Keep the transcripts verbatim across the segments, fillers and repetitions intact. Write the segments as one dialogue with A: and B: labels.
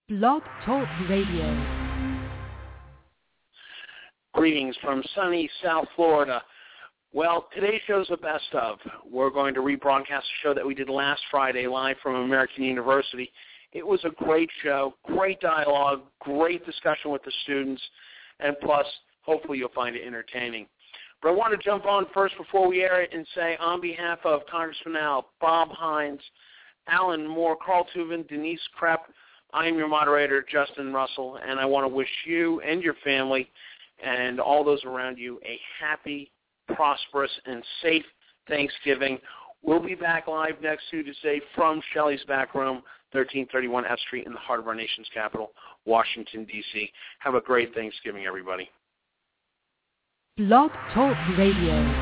A: Blog Talk Radio.
B: Greetings from sunny South Florida. Well, today's show's the best of. We're going to rebroadcast a show that we did last Friday live from American University. It was a great show, great dialogue, great discussion with the students, and plus, hopefully you'll find it entertaining. But I want to jump on first before we air it and say on behalf of Congressman Al, Bob Hines, Alan Moore, Carl Tuvin, Denise Krepp, I am your moderator, Justin Russell, and I want to wish you and your family and all those around you a happy, prosperous, and safe Thanksgiving. We'll be back live next Tuesday from Shelley's Back Room, thirteen thirty-one F Street in the heart of our nation's capital, Washington, D C Have a great Thanksgiving, everybody.
A: Blog Talk Radio.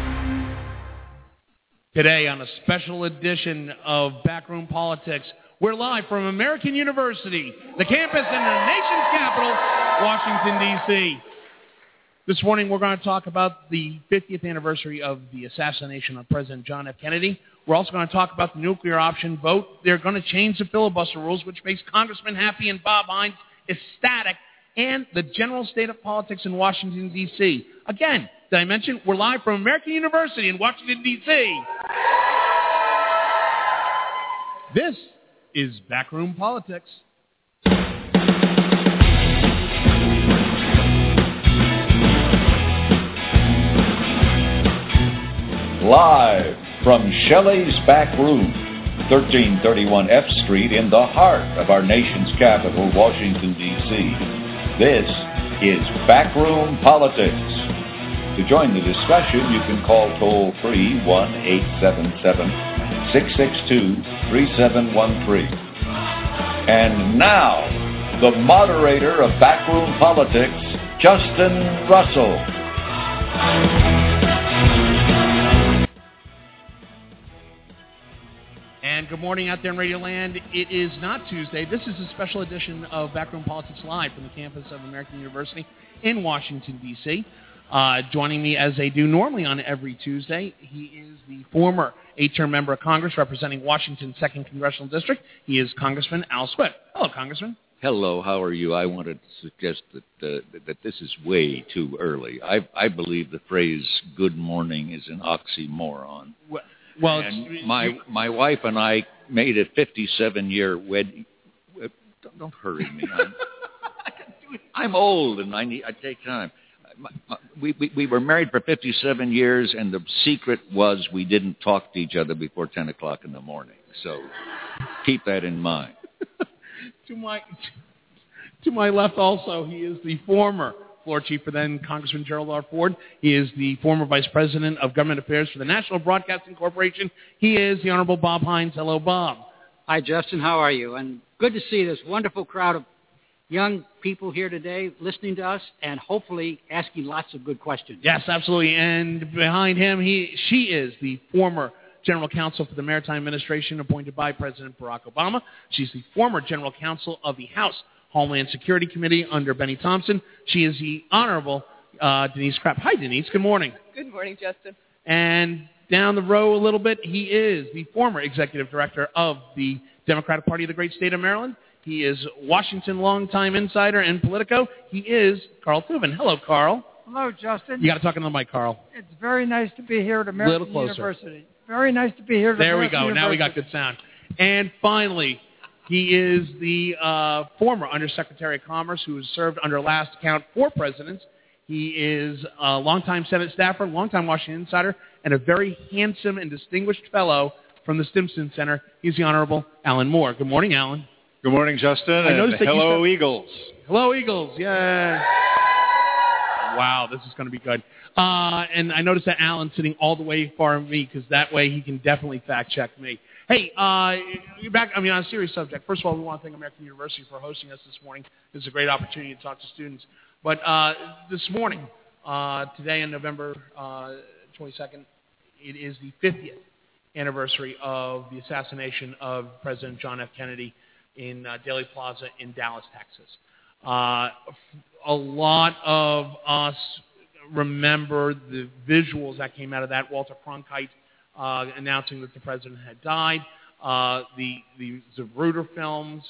C: Today on a special edition of Backroom Politics, we're live from American University, the campus in the nation's capital, Washington, D C This morning we're going to talk about the fiftieth anniversary of the assassination of President John F. Kennedy. We're also going to talk about the nuclear option vote. They're going to change the filibuster rules, which makes Congressman Happy and Bob Hines ecstatic, and the general state of politics in Washington, D C Again, did I mention we're live from American University in Washington, D C This is Backroom Politics.
D: Live from Shelley's Back Room, thirteen thirty-one F Street in the heart of our nation's capital, Washington, D C This is Backroom Politics. To join the discussion, you can call toll-free one eight seven seven, six six two, three seven one three. And now, the moderator of Backroom Politics, Justin Russell.
C: And good morning out there in Radio Land. It is not Tuesday. This is a special edition of Backroom Politics Live from the campus of American University in Washington, D C Uh, joining me as they do normally on every Tuesday, he is the former eight-term member of Congress representing Washington's second Congressional District. He is Congressman Al Swift. Hello, Congressman.
E: Hello, how are you? I wanted to suggest that uh, that this is way too early. I, I believe the phrase "good morning" is an oxymoron.
C: Well, well
E: and my you, my wife and I made a fifty-seven year wedding. Don't, don't hurry me. I'm, I'm old and I need I take time. My, my, we, we we were married for fifty-seven years, and the secret was we didn't talk to each other before ten o'clock in the morning. So keep that in mind.
C: to my to my left, also, he is the former floor chief for then Congressman Gerald R. Ford. He is the former vice president of government affairs for the National Broadcasting Corporation. He is the Honorable Bob Hines. Hello, Bob.
F: Hi, Justin. How are you? And good to see this wonderful crowd of young people here today listening to us and hopefully asking lots of good questions.
C: Yes, absolutely. And behind him, he she is the former general counsel for the Maritime Administration appointed by President Barack Obama. She's the former general counsel of the House Homeland Security Committee under Benny Thompson. She is the Honorable uh, Denise Krepp. Hi, Denise. Good morning.
G: Good morning, Justin.
C: And down the row a little bit, he is the former executive director of the Democratic Party of the great state of Maryland. He is Washington longtime insider and Politico. He is Carl Tuvin. Hello, Carl.
H: Hello, Justin.
C: You got to talk into the mic, Carl.
H: It's very nice to be here at American
C: Little closer.
H: University. Very nice to be here at
C: there
H: American University.
C: There we go. Now we got good sound. And finally, he is the uh, former Undersecretary of Commerce who has served under last count four presidents. He is a longtime Senate staffer, longtime Washington insider, and a very handsome and distinguished fellow from the Stimson Center. He's the Honorable Alan Moore. Good morning, Alan.
I: Good morning, Justin, and hello, Eagles.
C: Hello, Eagles. Yay. Wow, this is going to be good. Uh, and I noticed that Alan's sitting all the way far from me because that way he can definitely fact-check me. Hey, uh, back. I mean, on a serious subject, first of all, we want to thank American University for hosting us this morning. It's a great opportunity to talk to students. But uh, this morning, uh, today on November uh, twenty-second, it is the fiftieth anniversary of the assassination of President John F. Kennedy in uh, Dealey Plaza in Dallas, Texas. Uh, a lot of us remember the visuals that came out of that. Walter Cronkite uh, announcing that the president had died. Uh, the, the Zapruder films.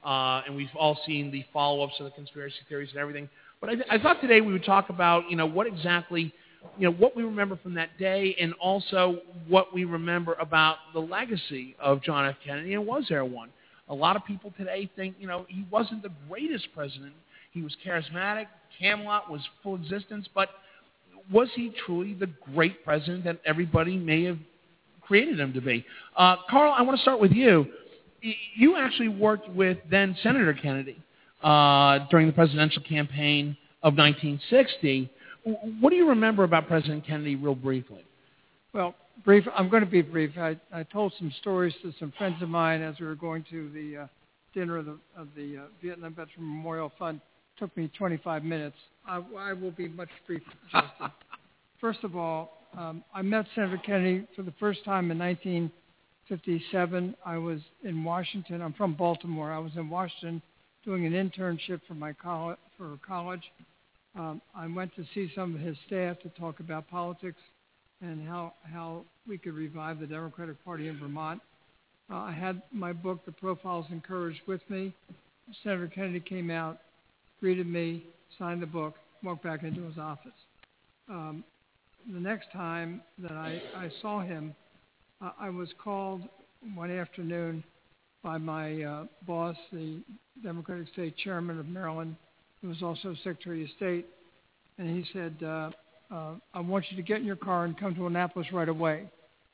C: uh, and we've all seen the follow-ups of the conspiracy theories and everything. But I, th- I thought today we would talk about, you know, what exactly, you know, what we remember from that day, and also what we remember about the legacy of John F. Kennedy, and was there one? A lot of people today think, you know, he wasn't the greatest president. He was charismatic. Camelot was full existence, but was he truly the great president that everybody may have created him to be? Uh, Carl, I want to start with you. You actually worked with then Senator Kennedy uh, during the presidential campaign of nineteen sixty. What do you remember about President Kennedy real briefly?
H: Well, brief. I'm going to be brief. I, I told some stories to some friends of mine as we were going to the uh, dinner of the, of the uh, Vietnam Veteran Memorial Fund. It took me twenty-five minutes. I, I will be much briefer, Justin. First of all, um, I met Senator Kennedy for the first time in nineteen fifty-seven. I was in Washington. I'm from Baltimore. I was in Washington doing an internship for my college. For college, um, I went to see some of his staff to talk about politics and how how we could revive the Democratic Party in Vermont. Uh, I had my book, The Profiles in Courage, with me. Senator Kennedy came out, greeted me, signed the book, walked back into his office. Um, the next time that I, I saw him, uh, I was called one afternoon by my uh, boss, the Democratic State Chairman of Maryland, who was also Secretary of State, and he said, uh, uh, I want you to get in your car and come to Annapolis right away.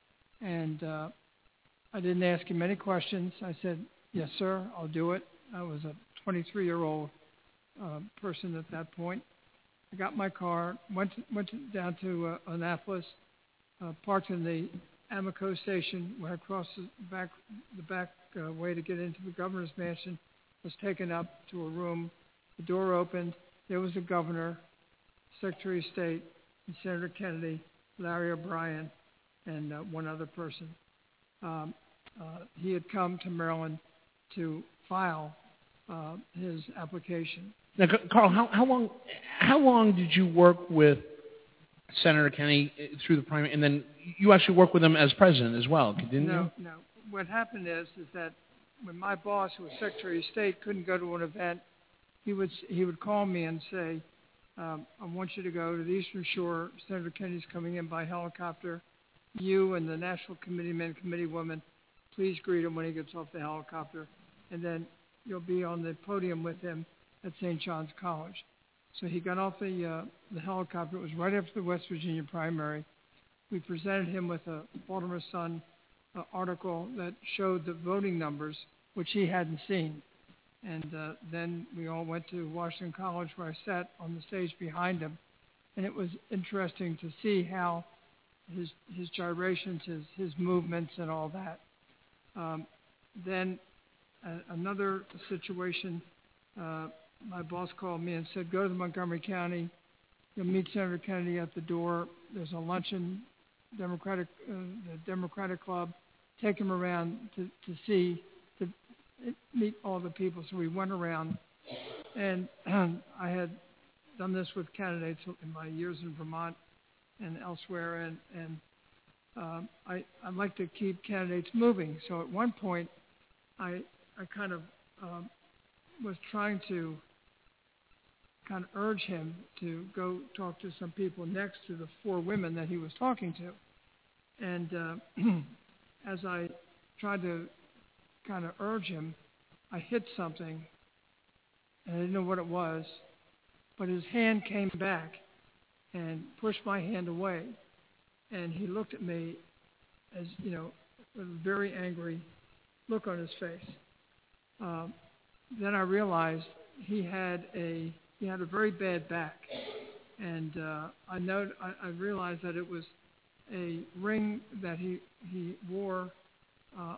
H: And uh, I didn't ask him any questions. I said, yes, sir, I'll do it. I was a twenty-three-year-old uh, person at that point. I got my car, went to, went to, down to uh, Annapolis, uh, parked in the Amico station, went across the back, the back uh, way to get into the governor's mansion, was taken up to a room. The door opened. There was the governor, Secretary of State, and Senator Kennedy, Larry O'Brien, and uh, one other person. Um, uh, he had come to Maryland to file uh, his application.
C: Now, Carl, how, how long how long did you work with Senator Kennedy through the primary, and then you actually worked with him as president as well, didn't
H: no,
C: you?
H: No, no. What happened is is that when my boss, who was Secretary of State, couldn't go to an event, he would he would call me and say, um, I want you to go to the Eastern Shore. Senator Kennedy's coming in by helicopter. You and the National Committeemen, Committeewomen, please greet him when he gets off the helicopter, and then you'll be on the podium with him at Saint John's College. So he got off the uh, the helicopter. It was right after the West Virginia primary. We presented him with a Baltimore Sun uh, article that showed the voting numbers, which he hadn't seen. And uh, then we all went to Washington College, where I sat on the stage behind him. And it was interesting to see how his his gyrations, his, his movements, and all that. Um, then uh, another situation, uh, my boss called me and said, go to Montgomery County. You'll meet Senator Kennedy at the door. There's a luncheon, Democratic, uh, the Democratic Club. Take him around to, to see, to meet all the people. So we went around, and um, I had done this with candidates in my years in Vermont and elsewhere, and, and um, I, I like to keep candidates moving. So at one point, I, I kind of um, was trying to kind of urge him to go talk to some people next to the four women that he was talking to. And uh, as I tried to kind of urge him, I hit something, and I didn't know what it was, but his hand came back and pushed my hand away. And he looked at me as, you know, with a very angry look on his face. Um, then I realized he had a he had a very bad back, and uh, I know I, I realized that it was a ring that he he wore uh,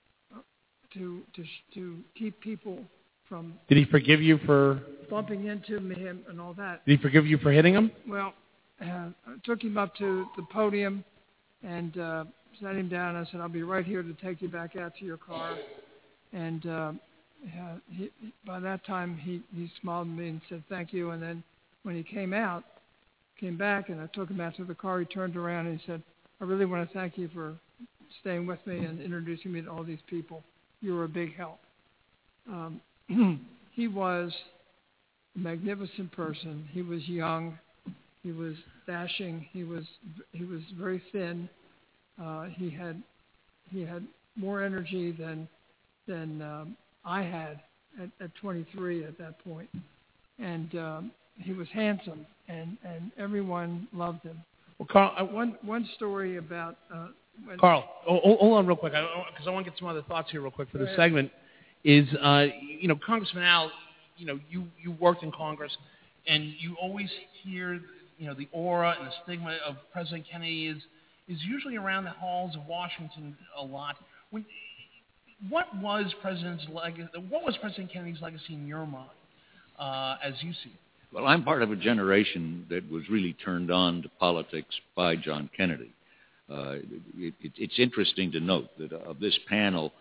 H: to to to keep people from.
C: Did he forgive you for
H: bumping into him and all that?
C: Did he forgive you for hitting him?
H: Well, uh, I took him up to the podium and uh, sat him down. I said, "I'll be right here to take you back out to your car." And uh, uh, he, by that time, he, he smiled at me and said, "Thank you." And then when he came out, came back, and I took him out to the car, he turned around and he said, "I really want to thank you for staying with me and introducing me to all these people. You were a big help." Um, he was a magnificent person. He was young. He was dashing. He was he was very thin. Uh, he had he had more energy than than um, I had at, at twenty-three at that point. And um, he was handsome, and, and everyone loved him.
C: Well, Carl, I,
H: one one story about uh, when
C: Carl, oh, hold on real quick, because I, I, I want to get some other thoughts here real quick for this
H: ahead.
C: segment. Is uh, you know, Congressman Al, you know, you, you worked in Congress, and you always hear, you know, the aura and the stigma of President Kennedy is is usually around the halls of Washington a lot. When, what was President's leg- What was President Kennedy's legacy in your mind, uh, as you see it?
E: Well, I'm part of a generation that was really turned on to politics by John Kennedy. Uh, it, it, it's interesting to note that of this panel,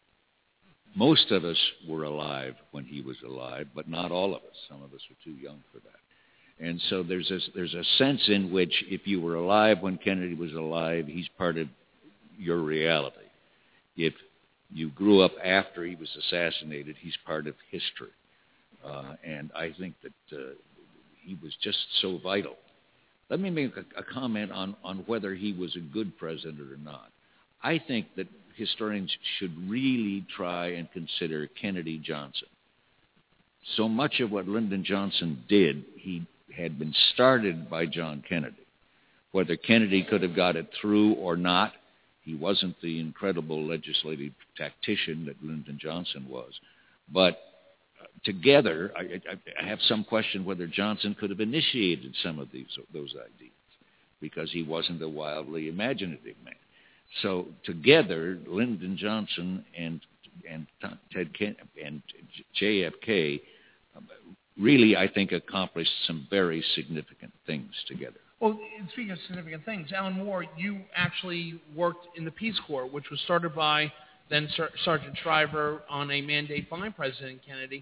E: most of us were alive when he was alive, but not all of us. Some of us were too young for that. And so there's a, there's a sense in which if you were alive when Kennedy was alive, he's part of your reality. If you grew up after he was assassinated, he's part of history. Uh, and I think that uh, he was just so vital. Let me make a, a comment on, on whether he was a good president or not. I think that historians should really try and consider Kennedy Johnson. So much of what Lyndon Johnson did, he had been started by John Kennedy. Whether Kennedy could have got it through or not, he wasn't the incredible legislative tactician that Lyndon Johnson was. But together, I, I have some question whether Johnson could have initiated some of these those ideas, because he wasn't a wildly imaginative man. So together, Lyndon Johnson and and Ted Ken, and J F K really, I think, accomplished some very significant things together.
C: Well, speaking of significant things, Alan Moore, you actually worked in the Peace Corps, which was started by then Ser- Sergeant Shriver on a mandate by President Kennedy.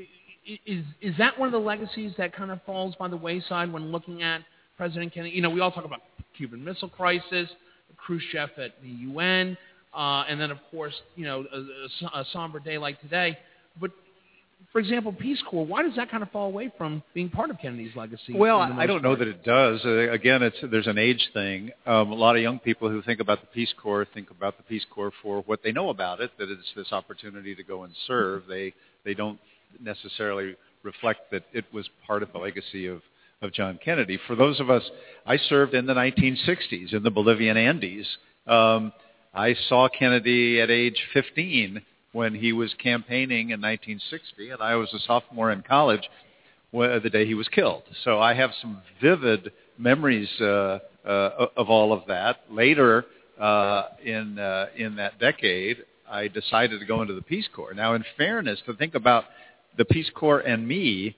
C: Is is that one of the legacies that kind of falls by the wayside when looking at President Kennedy? You know, we all talk about the Cuban Missile Crisis, Khrushchev at the U N, uh, and then, of course, you know, a, a, a somber day like today. But, for example, Peace Corps, why does that kind of fall away from being part of Kennedy's legacy?
I: Well, I don't know that it does. Uh, again, it's there's an age thing. Um, a lot of young people who think about the Peace Corps think about the Peace Corps for what they know about it, that it's this opportunity to go and serve. They they don't necessarily reflect that it was part of the legacy of, of John Kennedy. For those of us, I served in the nineteen sixties in the Bolivian Andes. Um, I saw Kennedy at age fifteen when he was campaigning in nineteen sixty, and I was a sophomore in college when, the day he was killed. So I have some vivid memories uh, uh, of all of that. Later uh, in uh, in that decade, I decided to go into the Peace Corps. Now, in fairness, to think about the Peace Corps and me,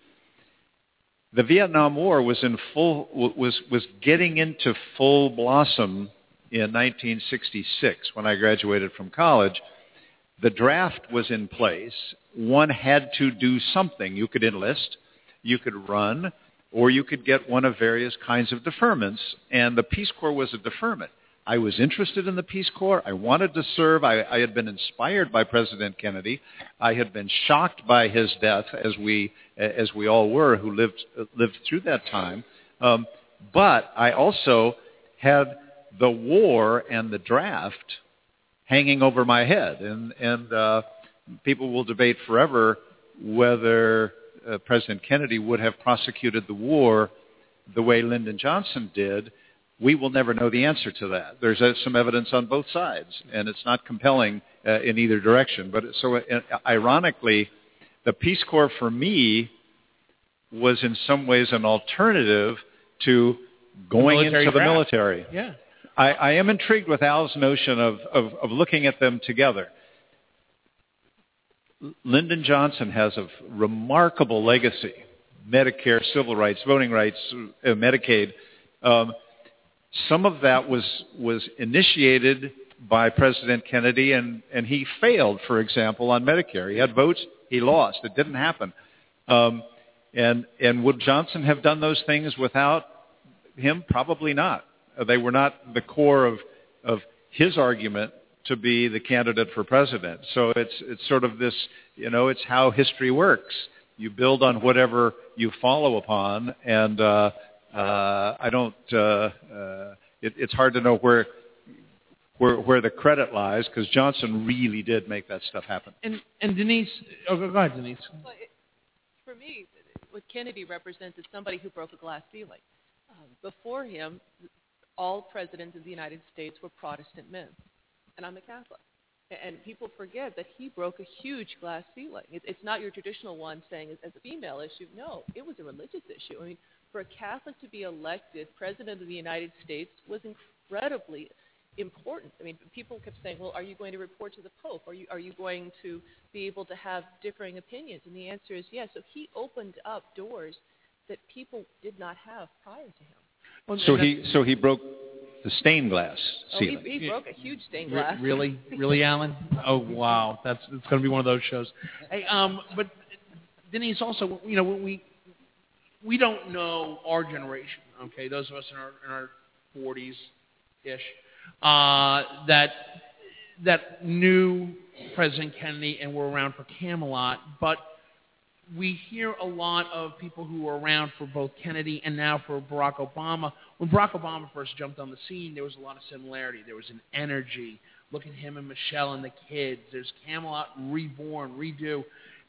I: the Vietnam War was in full was was getting into full blossom in nineteen sixty-six when I graduated from college. The draft was in place. One had to do something. You could enlist, you could run, or you could get one of various kinds of deferments, and the Peace Corps was a deferment. I was interested in the Peace Corps. I wanted to serve. I, I had been inspired by President Kennedy. I had been shocked by his death, as we as we all were who lived lived through that time. Um, but I also had the war and the draft hanging over my head, and and uh, people will debate forever whether uh, President Kennedy would have prosecuted the war the way Lyndon Johnson did. We will never know the answer to that. There's uh, some evidence on both sides, and it's not compelling uh, in either direction. But so, uh, ironically, the Peace Corps for me was in some ways an alternative to going
C: military
I: into the
C: draft.
I: military.
C: Yeah.
I: I, I am intrigued with Al's notion of, of, of looking at them together. Lyndon Johnson has a remarkable legacy: Medicare, civil rights, voting rights, uh, Medicaid. Um, some of that was was initiated by President Kennedy, and, and he failed, for example, on Medicare. He had votes, he lost. It didn't happen. Um, and and would Johnson have done those things without him? Probably not. They were not the core of, of his argument to be the candidate for president. So it's it's sort of this, you know, it's how history works. You build on whatever you follow upon, and uh, uh, I don't. Uh, uh, it, it's hard to know where where where the credit lies, because Johnson really did make that stuff happen.
C: And and Denise, oh, go ahead, Denise.
G: Well, it, for me, what Kennedy represents is somebody who broke a glass ceiling. Um, before him, all presidents of the United States were Protestant men, and I'm a Catholic. And people forget that he broke a huge glass ceiling. It, it's not your traditional one saying as a female issue. No, it was a religious issue. I mean, for a Catholic to be elected president of the United States was incredibly important. I mean, people kept saying, well, are you going to report to the Pope? Are you, are you going to be able to have differing opinions? And the answer is yes. So he opened up doors that people did not have prior to him.
I: Well, so he so he broke the stained glass ceiling.
G: Oh, he, he broke a huge stained glass.
C: Re- really, really, Alan? Oh, wow, that's it's going to be one of those shows. Hey, um, but Denise, also, you know, we we don't know our generation. Okay, those of us in our in our forties ish uh, that that knew President Kennedy and were around for Camelot, but we hear a lot of people who were around for both Kennedy and now for Barack Obama. When Barack Obama first jumped on the scene, there was a lot of similarity. There was an energy. Look at him and Michelle and the kids. There's Camelot reborn, redo.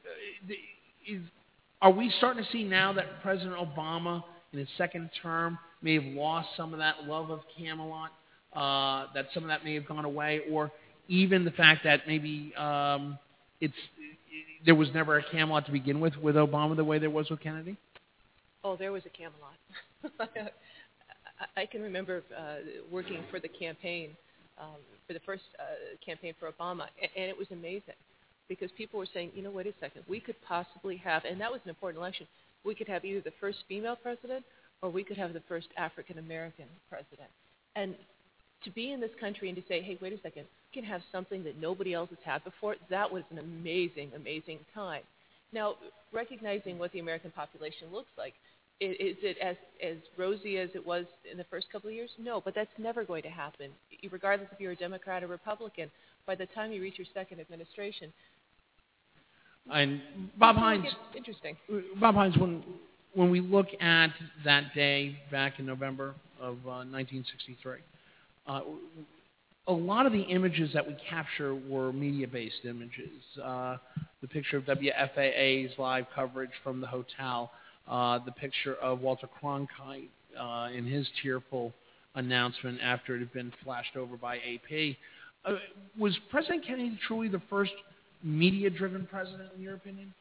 C: Is, are we starting to see now that President Obama, in his second term, may have lost some of that love of Camelot, uh, that some of that may have gone away, or even the fact that maybe um, it's there was never a Camelot to begin with with Obama the way there was with Kennedy?
G: Oh, there was a Camelot. I can remember uh, working for the campaign, um, for the first uh, campaign for Obama, and it was amazing because people were saying, you know, wait a second, we could possibly have, and that was an important election, we could have either the first female president or we could have the first African-American president. And to be in this country and to say, hey, wait a second, we can have something that nobody else has had before, that was an amazing, amazing time. Now, recognizing what the American population looks like, is, is it as, as rosy as it was in the first couple of years? No, but that's never going to happen. Regardless if you're a Democrat or Republican, by the time you reach your second administration,
C: and Bob Hines,
G: interesting.
C: Bob Hines, when when we look at that day back in November of uh, nineteen sixty-three, uh, a lot of the images that we capture were media-based images. Uh, the picture of W F A A's live coverage from the hotel, uh, the picture of Walter Cronkite uh, in his tearful announcement after it had been flashed over by A P. Uh, was President Kennedy truly the first media-driven president, in your opinion?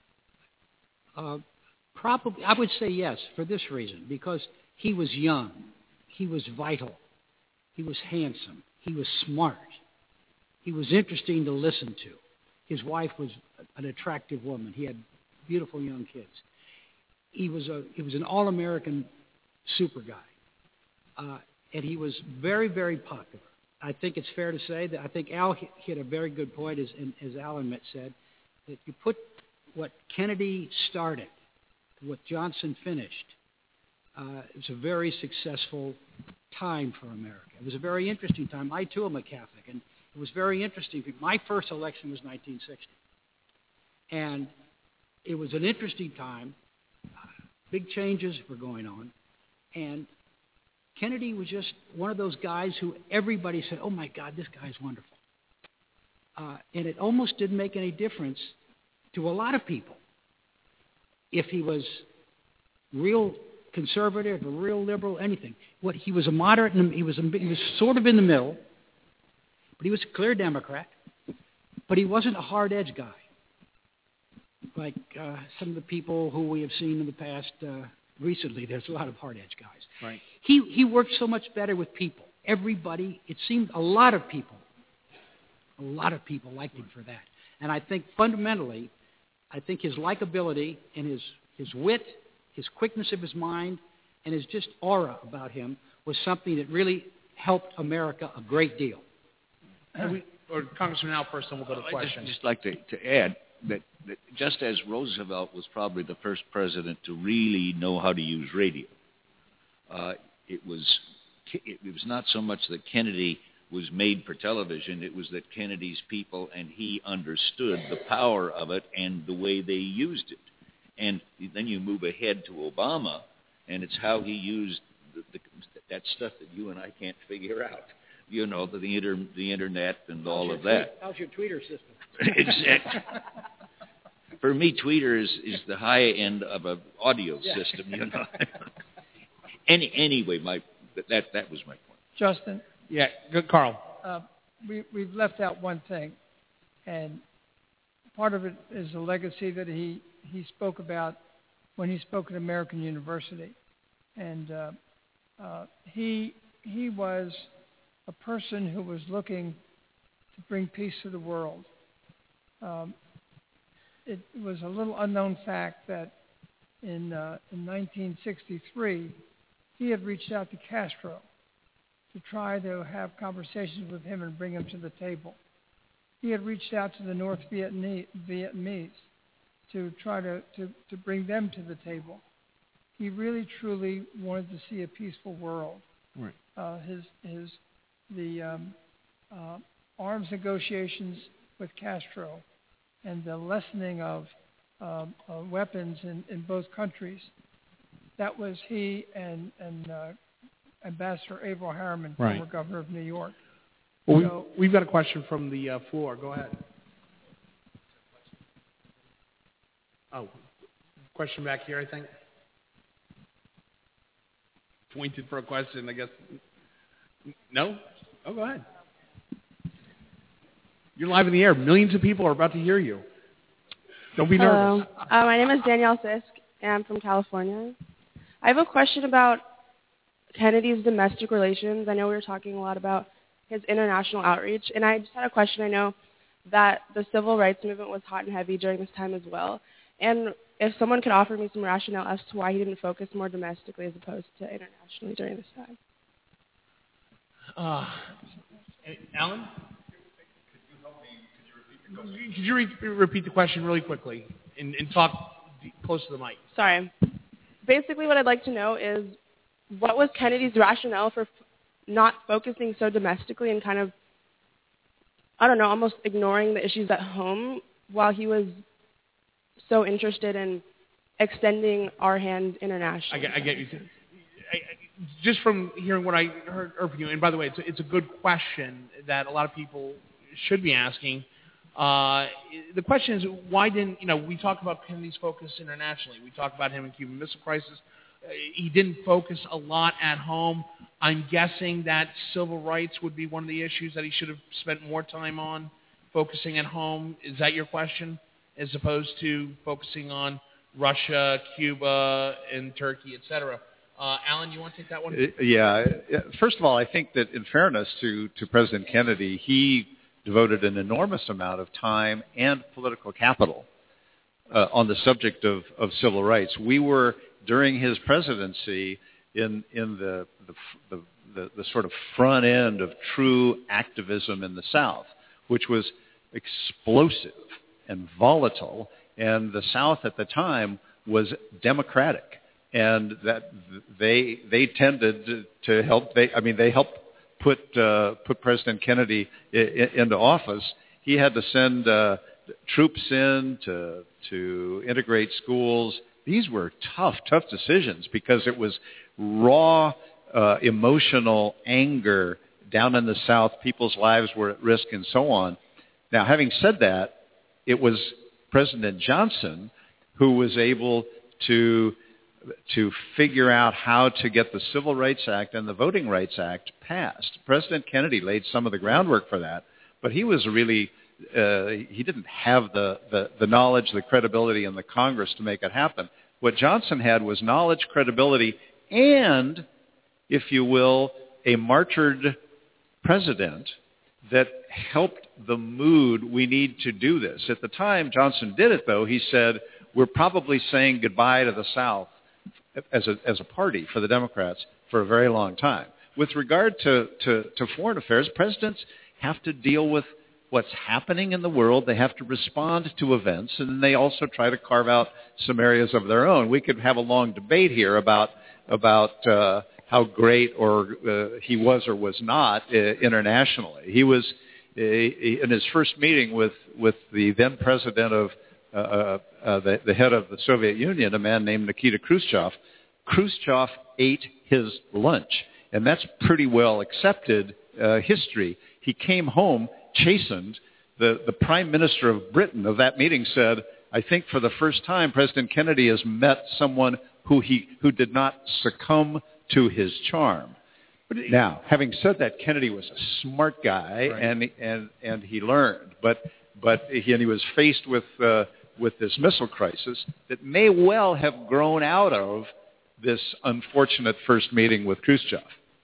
F: Uh, probably, I would say yes, for this reason, because he was young, he was vital, he was handsome, he was smart, he was interesting to listen to. His wife was an attractive woman. He had beautiful young kids. He was a he was an all-American super guy, uh, and he was very, very popular. I think it's fair to say that I think Al hit a very good point, as, as Alan Met said, that you put what Kennedy started, what Johnson finished, uh, it was a very successful time for America. It was a very interesting time. I, too, am a Catholic, and it was very interesting. My first election was nineteen sixty, and it was an interesting time. Big changes were going on, and Kennedy was just one of those guys who everybody said, oh, my God, this guy's wonderful. Uh, and it almost didn't make any difference to a lot of people if he was real conservative or real liberal, anything. What he was a moderate, and he was, a, he was sort of in the middle, but he was a clear Democrat, but he wasn't a hard-edged guy like uh, some of the people who we have seen in the past uh, recently. There's a lot of hard-edged guys.
C: Right.
F: He he worked so much better with people. Everybody, it seemed a lot of people, a lot of people liked him for that. And I think fundamentally, I think his likability and his, his wit, his quickness of his mind, and his just aura about him was something that really helped America a great deal.
C: We, or Congressman Al first, and we'll go to questions.
E: I'd just like to, to add that, that just as Roosevelt was probably the first president to really know how to use radio, uh, it was it was not so much that Kennedy was made for television. It was that Kennedy's people and he understood the power of it and the way they used it. And then you move ahead to Obama, and it's how he used the, the, that stuff that you and I can't figure out. You know, the the, inter, the internet and
F: How's
E: all of
F: tweet,
E: that.
F: How's your tweeter system?
E: Exactly. For me, Tweeter is, is the high end of an audio
F: Yeah.
E: system. You know. Any anyway, my that that was my point.
H: Justin,
C: Yeah, good, Carl.
H: uh, we, we've left out one thing, and part of it is the legacy that he, he spoke about when he spoke at American University. And uh, uh, he, he was a person who was looking to bring peace to the world. Um, it was a little unknown fact that in, uh, in nineteen sixty-three, he had reached out to Castro to try to have conversations with him and bring him to the table. He had reached out to the North Vietnamese, Vietnamese to try to, to, to bring them to the table. He really, truly wanted to see a peaceful world.
C: Right.
H: Uh, his, his, the um, uh, arms negotiations with Castro and the lessening of um, uh, weapons in, in both countries, that was he and, and uh, Ambassador Averell Harriman,
C: Right.
H: former governor of New York.
C: Well,
H: So-
C: we, we've got a question from the uh, floor. Go ahead. Oh, question back here, I think. Pointed for a question, I guess. No? Oh, go ahead. You're live in the air. Millions of people are about to hear you. Don't be
J: Hello.
C: nervous.
J: Uh, my name is Danielle Fisk, and I'm from California. I have a question about Kennedy's domestic relations. I know we were talking a lot about his international outreach, and I just had a question. I know that the civil rights movement was hot and heavy during this time as well, and if someone could offer me some rationale as to why he didn't focus more domestically as opposed to internationally during this time.
C: Uh, Alan? Could you re- repeat the question really quickly and, and talk d- close to the mic?
J: Sorry. Basically, what I'd like to know is what was Kennedy's rationale for f- not focusing so domestically and kind of, I don't know, almost ignoring the issues at home while he was so interested in extending our hand internationally?
C: I get, I get you. I, I, just from hearing what I heard, heard from you, and by the way, it's a, it's a good question that a lot of people should be asking. Uh, the question is, why didn't, you know, we talk about Kennedy's focus internationally. We talk about him in Cuban Missile Crisis. Uh, he didn't focus a lot at home. I'm guessing that civil rights would be one of the issues that he should have spent more time on, focusing at home. Is that your question? As opposed to focusing on Russia, Cuba, and Turkey, et cetera. Uh, Alan, you want to take that one?
I: Uh, Yeah. First of all, I think that in fairness to, to President Kennedy, he devoted an enormous amount of time and political capital uh, on the subject of, of civil rights. We were, during his presidency, in, in the, the, the, the, the sort of front end of true activism in the South, which was explosive and volatile, and the South at the time was democratic. And that they they tended to, to help. They I mean they helped put uh, put President Kennedy I- I into office. He had to send uh, troops in to to integrate schools. These were tough tough decisions because it was raw uh, emotional anger down in the South. People's lives were at risk and so on. Now, having said that, it was President Johnson who was able to to figure out how to get the Civil Rights Act and the Voting Rights Act passed. President Kennedy laid some of the groundwork for that, but he was really, uh, he didn't have the, the, the knowledge, the credibility in the Congress to make it happen. What Johnson had was knowledge, credibility, and, if you will, a martyred president that helped the mood we need to do this. At the time Johnson did it, though, he said, we're probably saying goodbye to the South as a, as a party for the Democrats for a very long time. With regard to, to, to foreign affairs, presidents have to deal with what's happening in the world. They have to respond to events, and they also try to carve out some areas of their own. We could have a long debate here about, about uh, how great or uh, he was or was not uh, internationally. He was uh, in his first meeting with, with the then president of uh, uh, uh, the, the head of the Soviet Union, a man named Nikita Khrushchev. Khrushchev ate his lunch, and that's pretty well accepted uh, history. He came home chastened. The, the prime minister of Britain of that meeting said, I think for the first time President Kennedy has met someone who he who did not succumb to his charm. Now, having said that, Kennedy was a smart guy, right. and and and he learned, but but he, and he was faced with uh, with this missile crisis that may well have grown out of this unfortunate first meeting with Khrushchev.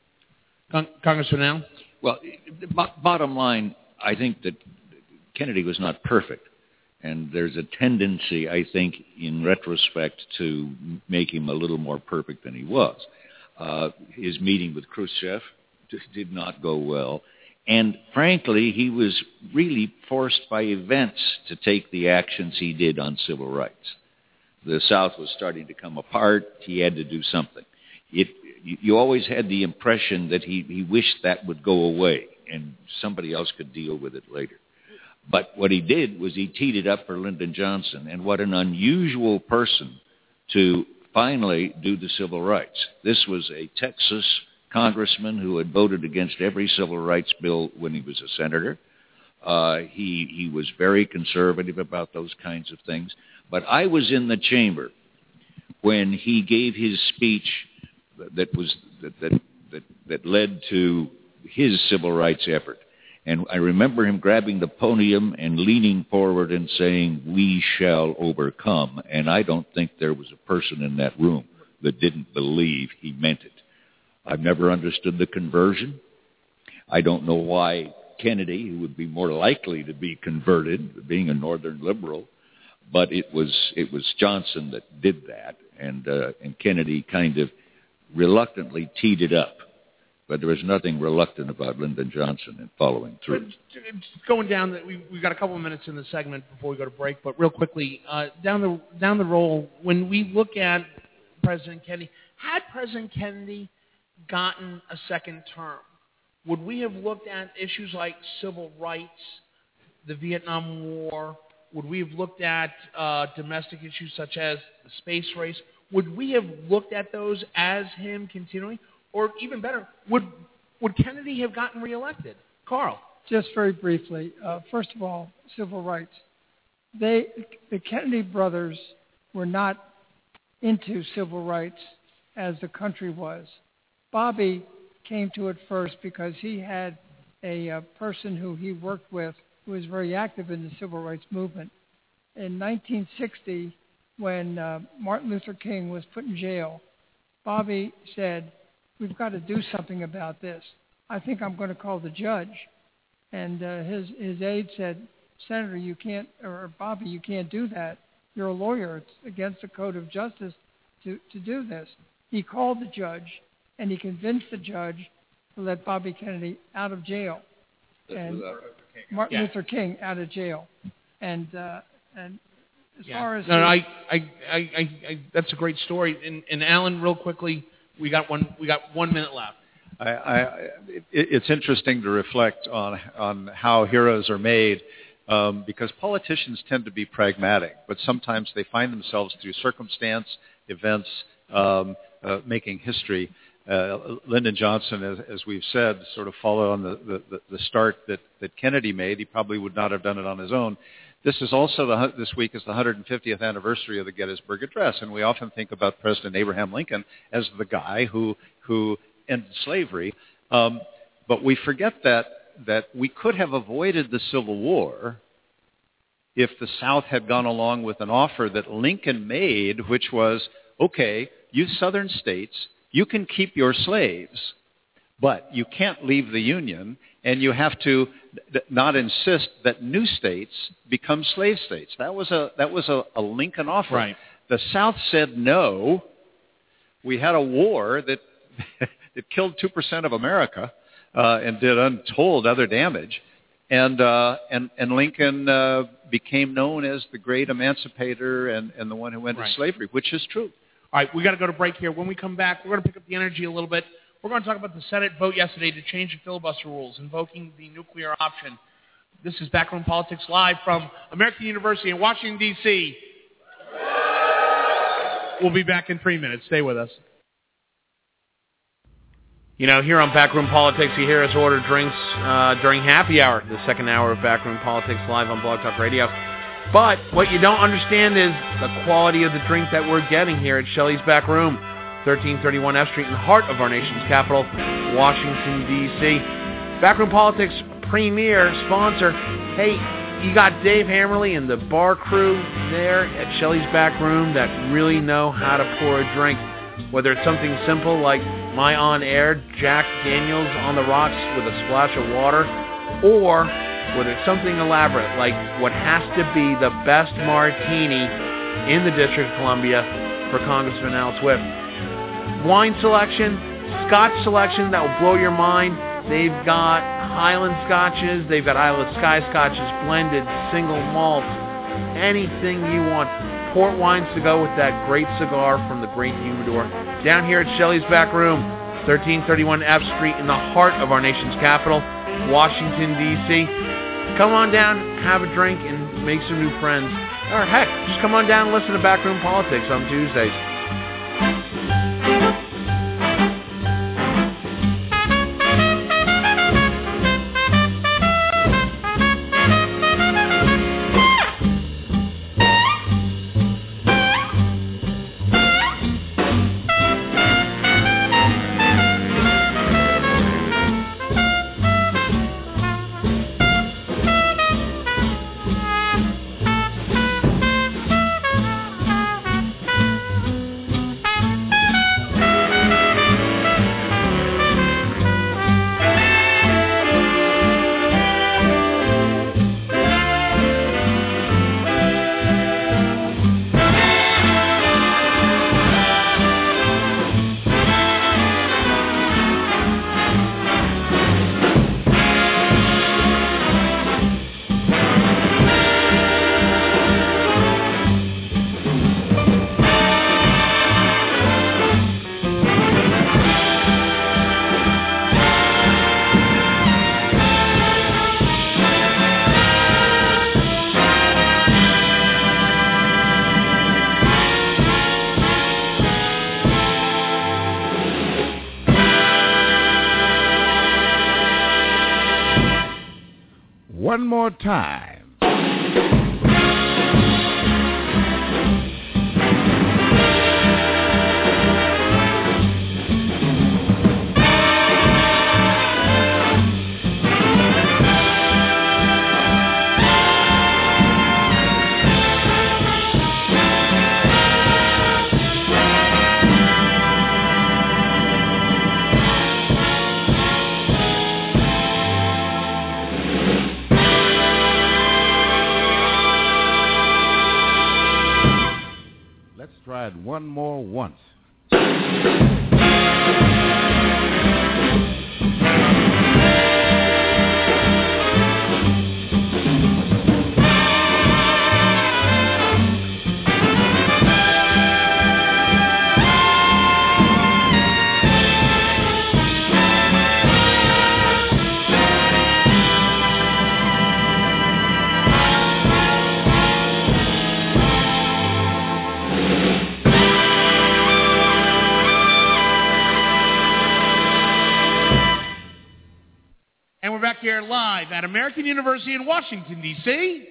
C: Con- Congressman Allen?
E: Well, b- bottom line, I think that Kennedy was not perfect. And there's a tendency, I think, in retrospect, to make him a little more perfect than he was. Uh, his meeting with Khrushchev just did not go well. And frankly, he was really forced by events to take the actions he did on civil rights. The South was starting to come apart. He had to do something. It, you always had the impression that he, he wished that would go away and somebody else could deal with it later. But what he did was he teed it up for Lyndon Johnson, and what an unusual person to finally do the civil rights. This was a Texas congressman who had voted against every civil rights bill when he was a senator. Uh, he he was very conservative about those kinds of things. But I was in the chamber when he gave his speech that was that that that, that led to his civil rights effort. And I remember him grabbing the podium and leaning forward and saying, "We shall overcome." And I don't think there was a person in that room that didn't believe he meant it. I've never understood the conversion. I don't know why Kennedy, who would be more likely to be converted, being a Northern liberal, but it was it was Johnson that did that, and uh, and Kennedy kind of reluctantly teed it up. But there was nothing reluctant about Lyndon Johnson in following through.
C: But going down, the, we we got a couple of minutes in the segment before we go to break. But real quickly, uh, down the down the roll, when we look at President Kennedy, had President Kennedy gotten a second term, would we have looked at issues like civil rights, the Vietnam War? Would we have looked at uh, domestic issues such as the space race? Would we have looked at those as him continuing? Or even better, would would Kennedy have gotten reelected? Carl.
H: Just very briefly, uh, first of all, civil rights. They, the Kennedy brothers were not into civil rights as the country was. Bobby came to it first because he had a, a person who he worked with who was very active in the civil rights movement. In nineteen sixty, when uh, Martin Luther King was put in jail, Bobby said, "We've got to do something about this. I think I'm going to call the judge." And uh, his his aide said, "Senator, you can't, or Bobby, you can't do that. You're a lawyer. It's against the code of justice to, to do this." He called the judge, and he convinced the judge to let Bobby Kennedy out of jail.
E: This
H: and
E: was, uh,
H: Martin
C: yeah.
H: Luther King out of jail. And uh, and as
C: yeah.
H: far as
C: no, no I, I, I, I, I, that's a great story. And, and Alan, real quickly. We got one. We got one minute left.
I: I, I, it, it's interesting to reflect on on how heroes are made, um, because politicians tend to be pragmatic, but sometimes they find themselves through circumstance, events, um, uh, making history. Uh, Lyndon Johnson, as, as we've said, sort of followed on the, the, the start that, that Kennedy made. He probably would not have done it on his own. This is also the, this week is the one hundred fiftieth anniversary of the Gettysburg Address, and we often think about President Abraham Lincoln as the guy who who ended slavery, um, but we forget that that we could have avoided the Civil War if the South had gone along with an offer that Lincoln made, which was, okay, you Southern states, you can keep your slaves, but you can't leave the Union, and you have to not insist that new states become slave states. That was a that was a, a Lincoln offer.
C: Right.
I: The South said no. We had a war that that killed two percent of America uh, and did untold other damage, and uh, and and Lincoln uh, became known as the great emancipator and, and the one who ended
C: right.
I: slavery, which is true.
C: All right, we got to go to break here. When we come back, we're going to pick up the energy a little bit. We're going to talk about the Senate vote yesterday to change the filibuster rules, invoking the nuclear option. This is Backroom Politics Live from American University in Washington, D C We'll be back in three minutes. Stay with us. You know, here on Backroom Politics, you hear us order drinks uh, during happy hour, the second hour of Backroom Politics Live on Blog Talk Radio. But what you don't understand is the quality of the drink that we're getting here at Shelley's Back Room, thirteen thirty-one F Street, in the heart of our nation's capital, Washington, D C Backroom Politics premier sponsor. Hey, you got Dave Hammerly and the bar crew there at Shelley's Back Room that really know how to pour a drink. Whether it's something simple like my on-air Jack Daniels on the rocks with a splash of water, or whether it's something elaborate like what has to be the best martini in the District of Columbia for Congressman Al Swift. Wine selection, Scotch selection that will blow your mind. They've got Highland Scotches, they've got Isle of Skye Scotches, blended, single malt, anything you want. Port wines to go with that great cigar from the Great Humidor. Down here at Shelley's Back Room, thirteen thirty-one F Street, in the heart of our nation's capital, Washington, D C Come on down, have a drink, and make some new friends. Or heck, just come on down and listen to Backroom Politics on Tuesdays.
K: One more time. Try it one more once.
C: Here live at American University in Washington, D C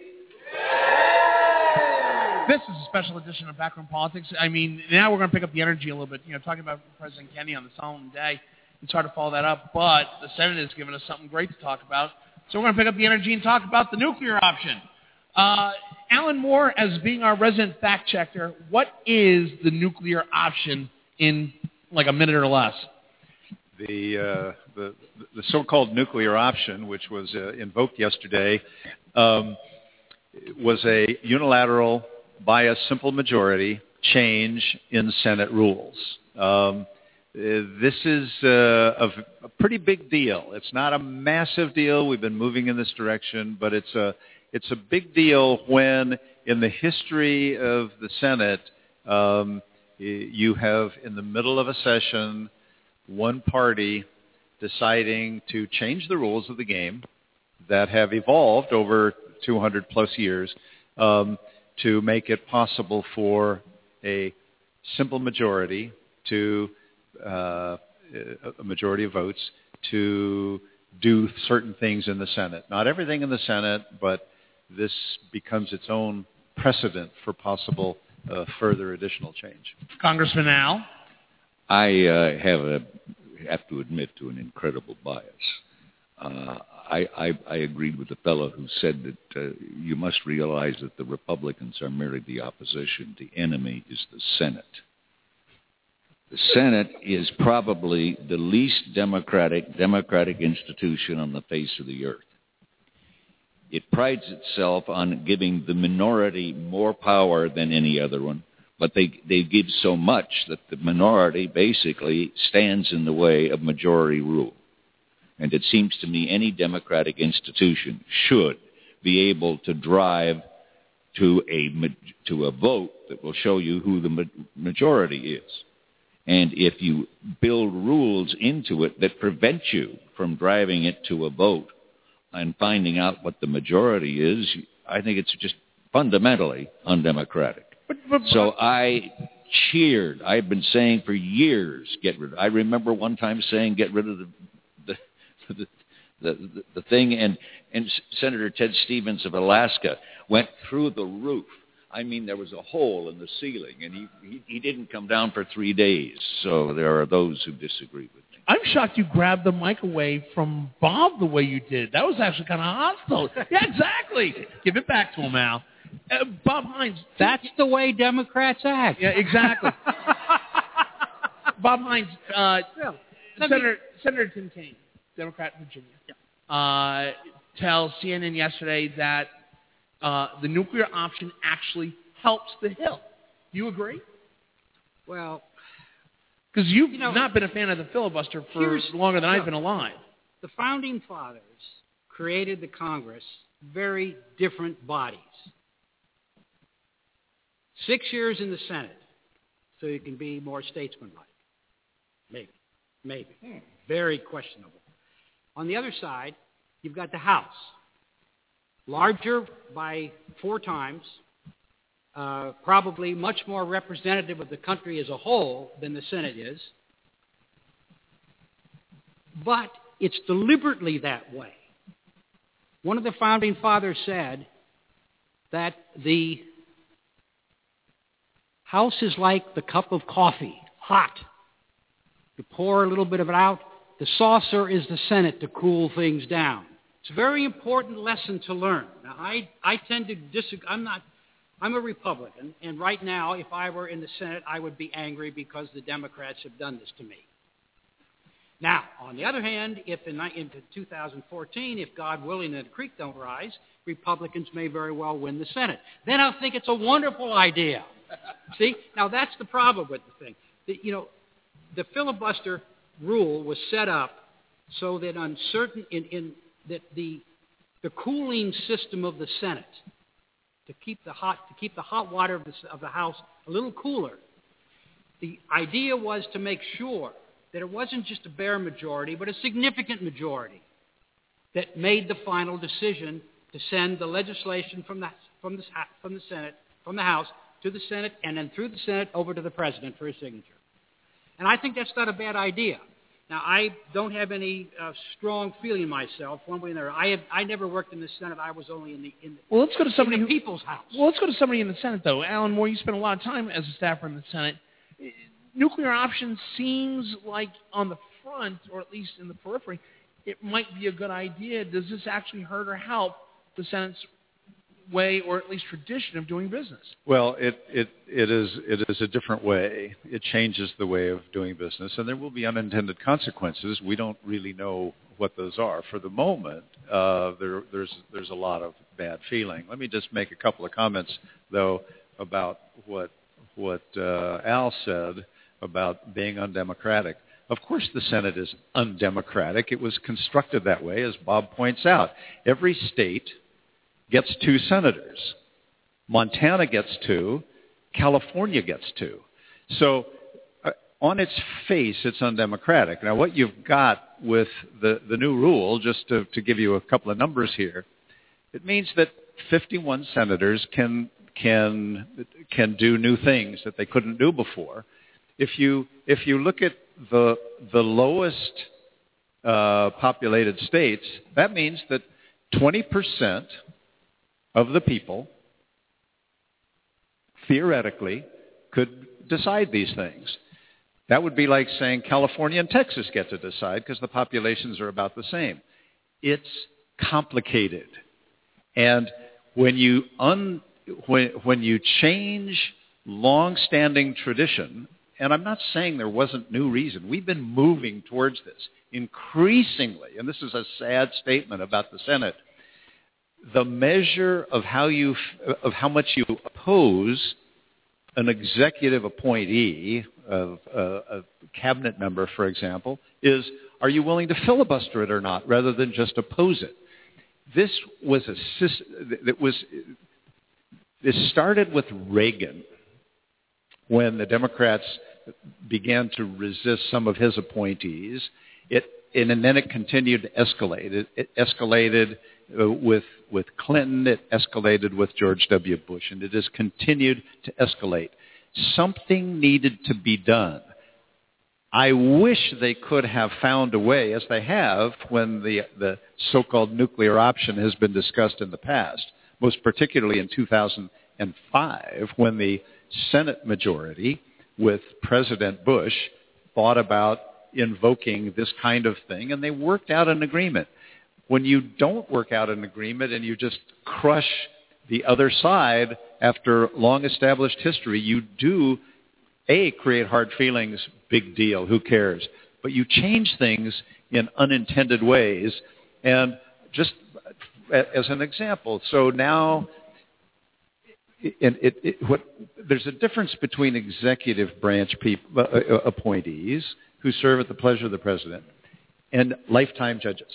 C: This is a special edition of Backroom Politics. I mean, now we're going to pick up the energy a little bit. You know, talking about President Kennedy on the solemn day, it's hard to follow that up, but the Senate has given us something great to talk about. So we're going to pick up the energy and talk about the nuclear option. Uh, Alan Moore, as being our resident fact checker, what is the nuclear option in like a minute or less?
I: The, uh, the the so-called nuclear option, which was uh, invoked yesterday, um, was a unilateral, by a simple majority, change in Senate rules. Um, this is uh, a, a pretty big deal. It's not a massive deal. We've been moving in this direction, but it's a it's a big deal when, in the history of the Senate, um, you have in the middle of a session one party deciding to change the rules of the game that have evolved over two hundred plus years um, to make it possible for a simple majority to uh, a majority of votes to do certain things in the Senate. Not everything in the Senate, but this becomes its own precedent for possible uh, further additional change.
C: Congressman Al?
E: I uh, have a have to admit to an incredible bias. Uh, I, I, I agreed with the fellow who said that uh, you must realize that the Republicans are merely the opposition. The enemy is the Senate. The Senate is probably the least democratic, democratic institution on the face of the earth. It prides itself on giving the minority more power than any other one, but they, they give so much that the minority basically stands in the way of majority rule. And it seems to me any democratic institution should be able to drive to a, to a vote that will show you who the majority is. And if you build rules into it that prevent you from driving it to a vote and finding out what the majority is, I think it's just fundamentally undemocratic.
C: But, but,
E: so I cheered. I've been saying for years, get rid of it. I remember one time saying, get rid of the the the, the, the thing, and, and Senator Ted Stevens of Alaska went through the roof. I mean, there was a hole in the ceiling, and he, he, he didn't come down for three days. So there are those who disagree with me.
C: I'm shocked you grabbed the mic away from Bob the way you did. That was actually kind of hostile. Yeah, exactly. Give it back to him, Al. Uh, Bob Hines.
F: That's the way Democrats act.
C: Yeah, exactly. Bob Hines, uh,
F: yeah,
C: Senator, me... Senator Tim Kaine, Democrat in Virginia, yeah. uh, tells C N N yesterday that Uh, the nuclear option actually helps the Hill. Do you agree?
F: Well,
C: because you've
F: you know,
C: not been a fan of the filibuster for longer than
F: no,
C: I've been alive.
F: The Founding Fathers created the Congress, very different bodies. Six years in the Senate, so you can be more statesmanlike. Maybe. Maybe. Hmm. Very questionable. On the other side, you've got the House. Larger by four times, uh, probably much more representative of the country as a whole than the Senate is. But it's deliberately that way. One of the Founding Fathers said that the House is like the cup of coffee, hot. You pour a little bit of it out. The saucer is the Senate to cool things down. It's a very important lesson to learn. Now, I, I tend to disagree. I'm not, I'm a Republican, and right now, if I were in the Senate, I would be angry because the Democrats have done this to me. Now, on the other hand, if in, in two thousand fourteen, if God willing and the creek don't rise, Republicans may very well win the Senate. Then I'll think it's a wonderful idea. See? Now, that's the problem with the thing. The, you know, the filibuster rule was set up so that on certain, in, in that the the cooling system of the Senate to keep the hot to keep the hot water of the of the House a little cooler. The idea was to make sure that it wasn't just a bare majority, but a significant majority that made the final decision to send the legislation from the from the from the Senate from the House to the Senate and then through the Senate over to the President for his signature. And I think that's not a bad idea. Now, I don't have any uh, strong feeling myself, one way or another. I have, I never worked in the Senate. I was only in the in the,
C: well, let's go to somebody
F: in the
C: who,
F: People's House.
C: Well, let's go to somebody in the Senate, though. Alan Moore, you spent a lot of time as a staffer in the Senate. Nuclear option seems like on the front, or at least in the periphery, it might be a good idea. Does this actually hurt or help the Senate's way, or at least tradition, of doing business?
I: Well, it, it, it, is, it is a different way. It changes the way of doing business, and there will be unintended consequences. We don't really know what those are. For the moment, uh, there, there's, there's a lot of bad feeling. Let me just make a couple of comments, though, about what, what uh, Al said about being undemocratic. Of course the Senate is undemocratic. It was constructed that way, as Bob points out. Every state gets two senators. Montana gets two. California gets two. So uh, on its face, it's undemocratic. Now, what you've got with the, the new rule, just to, to give you a couple of numbers here, it means that fifty-one senators can can can do new things that they couldn't do before. If you if you look at the the lowest uh, populated states, that means that twenty percent of the people theoretically could decide these things. That would be like saying California and Texas get to decide because the populations are about the same. It's complicated. And when you un, when, when you change long-standing tradition, and I'm not saying there wasn't new reason. We've been moving towards this increasingly, and this is a sad statement about the Senate. The measure of how you of how much you oppose an executive appointee, of uh, a cabinet member, for example, is are you willing to filibuster it or not, rather than just oppose it. This was a that was this started with Reagan, when the Democrats began to resist some of his appointees. It and, and then it continued to escalate. It, it escalated uh, with with Clinton. It escalated with George W. Bush, and it has continued to escalate. Something needed to be done. I wish they could have found a way, as they have when the, the so-called nuclear option has been discussed in the past, most particularly in two thousand five, when the Senate majority with President Bush thought about invoking this kind of thing, and they worked out an agreement. When you don't work out an agreement and you just crush the other side after long-established history, you do, A, create hard feelings, big deal, who cares? But you change things in unintended ways. And just as an example, so now it, it, it, what, there's a difference between executive branch people, uh, appointees who serve at the pleasure of the president and lifetime judges.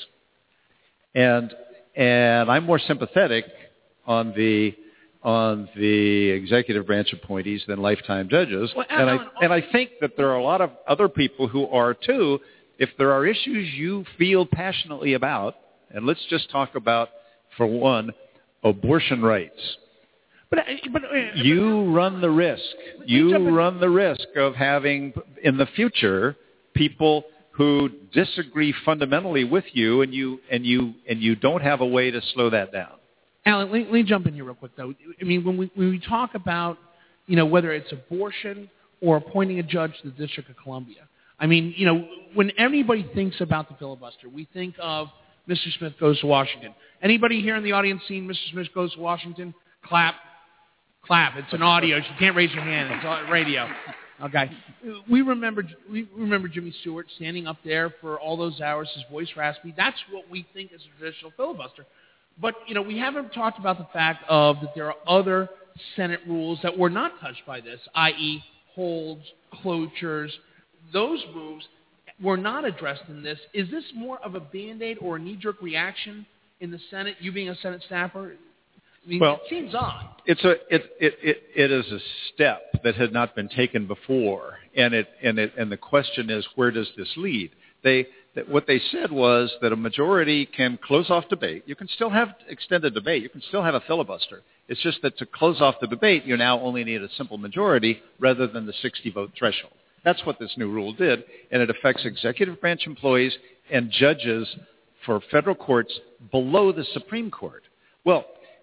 I: And and I'm more sympathetic on the on the executive branch appointees than lifetime judges.
C: Well,
I: and
C: Alan,
I: I and I think that there are a lot of other people who are too. If there are issues you feel passionately about, and let's just talk about, for one, abortion rights.
C: But, but, uh,
I: you run the risk. You run the risk of having in the future people who disagree fundamentally with you, and you and you and you don't have a way to slow that down.
C: Alan, let me, let me jump in here real quick, though. I mean, when we when we talk about, you know, whether it's abortion or appointing a judge to the District of Columbia, I mean, you know, when anybody thinks about the filibuster, we think of Mister Smith Goes to Washington. Anybody here in the audience seen Mister Smith Goes to Washington? Clap. Clap. It's an audio. You can't raise your hand. It's on radio. Okay. We remember we remember Jimmy Stewart standing up there for all those hours, his voice raspy. That's what we think is a traditional filibuster. But, you know, we haven't talked about the fact of that there are other Senate rules that were not touched by this, that is holds, cloture. Those moves were not addressed in this. Is this more of a Band-Aid or a knee-jerk reaction in the Senate, you being a Senate staffer? I mean,
I: well,
C: it seems odd.
I: It's a it, it it it is a step that had not been taken before, and it and it and the question is, where does this lead? They that what they said was that a majority can close off debate. You can still have extended debate. You can still have a filibuster. It's just that to close off the debate, you now only need a simple majority rather than the sixty vote threshold. That's what this new rule did, and it affects executive branch employees and judges for federal courts below the Supreme Court. Well,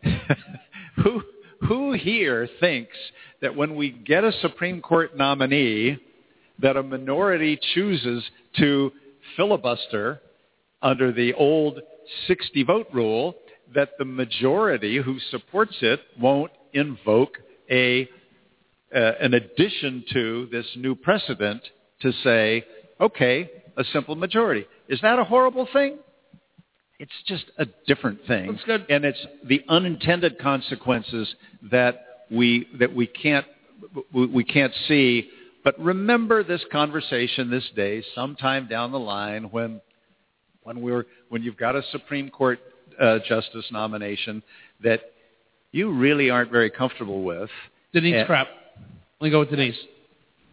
I: who who here thinks that when we get a Supreme Court nominee, that a minority chooses to filibuster under the old sixty vote rule, that the majority who supports it won't invoke a uh, an addition to this new precedent to say, okay, a simple majority. Is that a horrible thing? It's just a different thing, and it's the unintended consequences that we that we can't we can't see. But remember this conversation this day, sometime down the line, when when we're when you've got a Supreme Court uh, justice nomination that you really aren't very comfortable with.
C: Denise
I: and,
C: Crap. Let me go with Denise.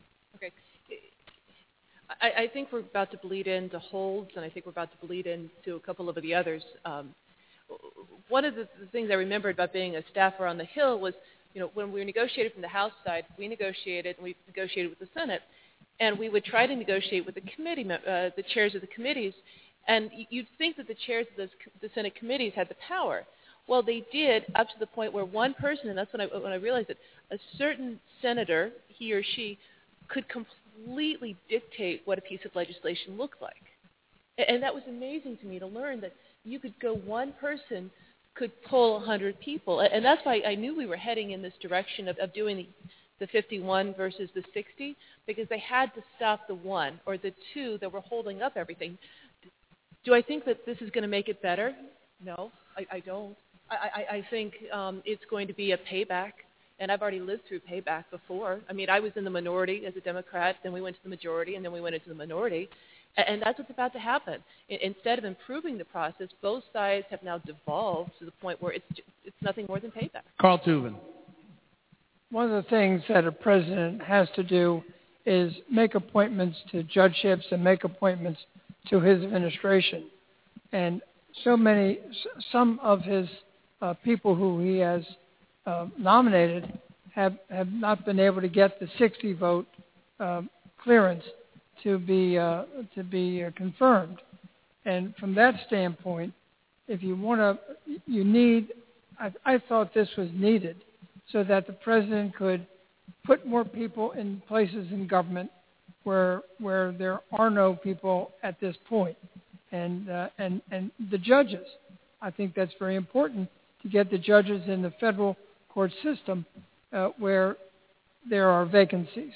G: Okay. I, I think we're about to bleed into holds, and I think we're about to bleed into a couple of the others. Um, one of the, the things I remembered about being a staffer on the Hill was, you know, when we negotiated from the House side, we negotiated, and we negotiated with the Senate, and we would try to negotiate with the committee, uh, the chairs of the committees, and you'd think that the chairs of those, the Senate committees had the power. Well, they did, up to the point where one person, and that's when I, when I realized that a certain senator, he or she, could completely dictate what a piece of legislation looked like. And that was amazing to me to learn that you could go, one person could pull one hundred people. And that's why I knew we were heading in this direction of, of doing the, the fifty-one versus the sixty, because they had to stop the one or the two that were holding up everything. Do I think that this is going to make it better? No, I, I don't. I, I, I think um, it's going to be a payback, and I've already lived through payback before. I mean, I was in the minority as a Democrat, then we went to the majority, and then we went into the minority, and, and that's what's about to happen. I, instead of improving the process, both sides have now devolved to the point where it's it's nothing more than payback.
C: Carl Tubin.
H: One of the things that a president has to do is make appointments to judgeships and make appointments to his administration. And so many, some of his uh, people who he has uh, nominated have, have not been able to get the sixty vote uh, clearance to be uh, to be uh, confirmed. And from that standpoint, if you want to, you need, I, I thought this was needed so that the president could put more people in places in government where where there are no people at this point. And, uh, and and the judges. I think that's very important to get the judges in the federal court system uh, where there are vacancies.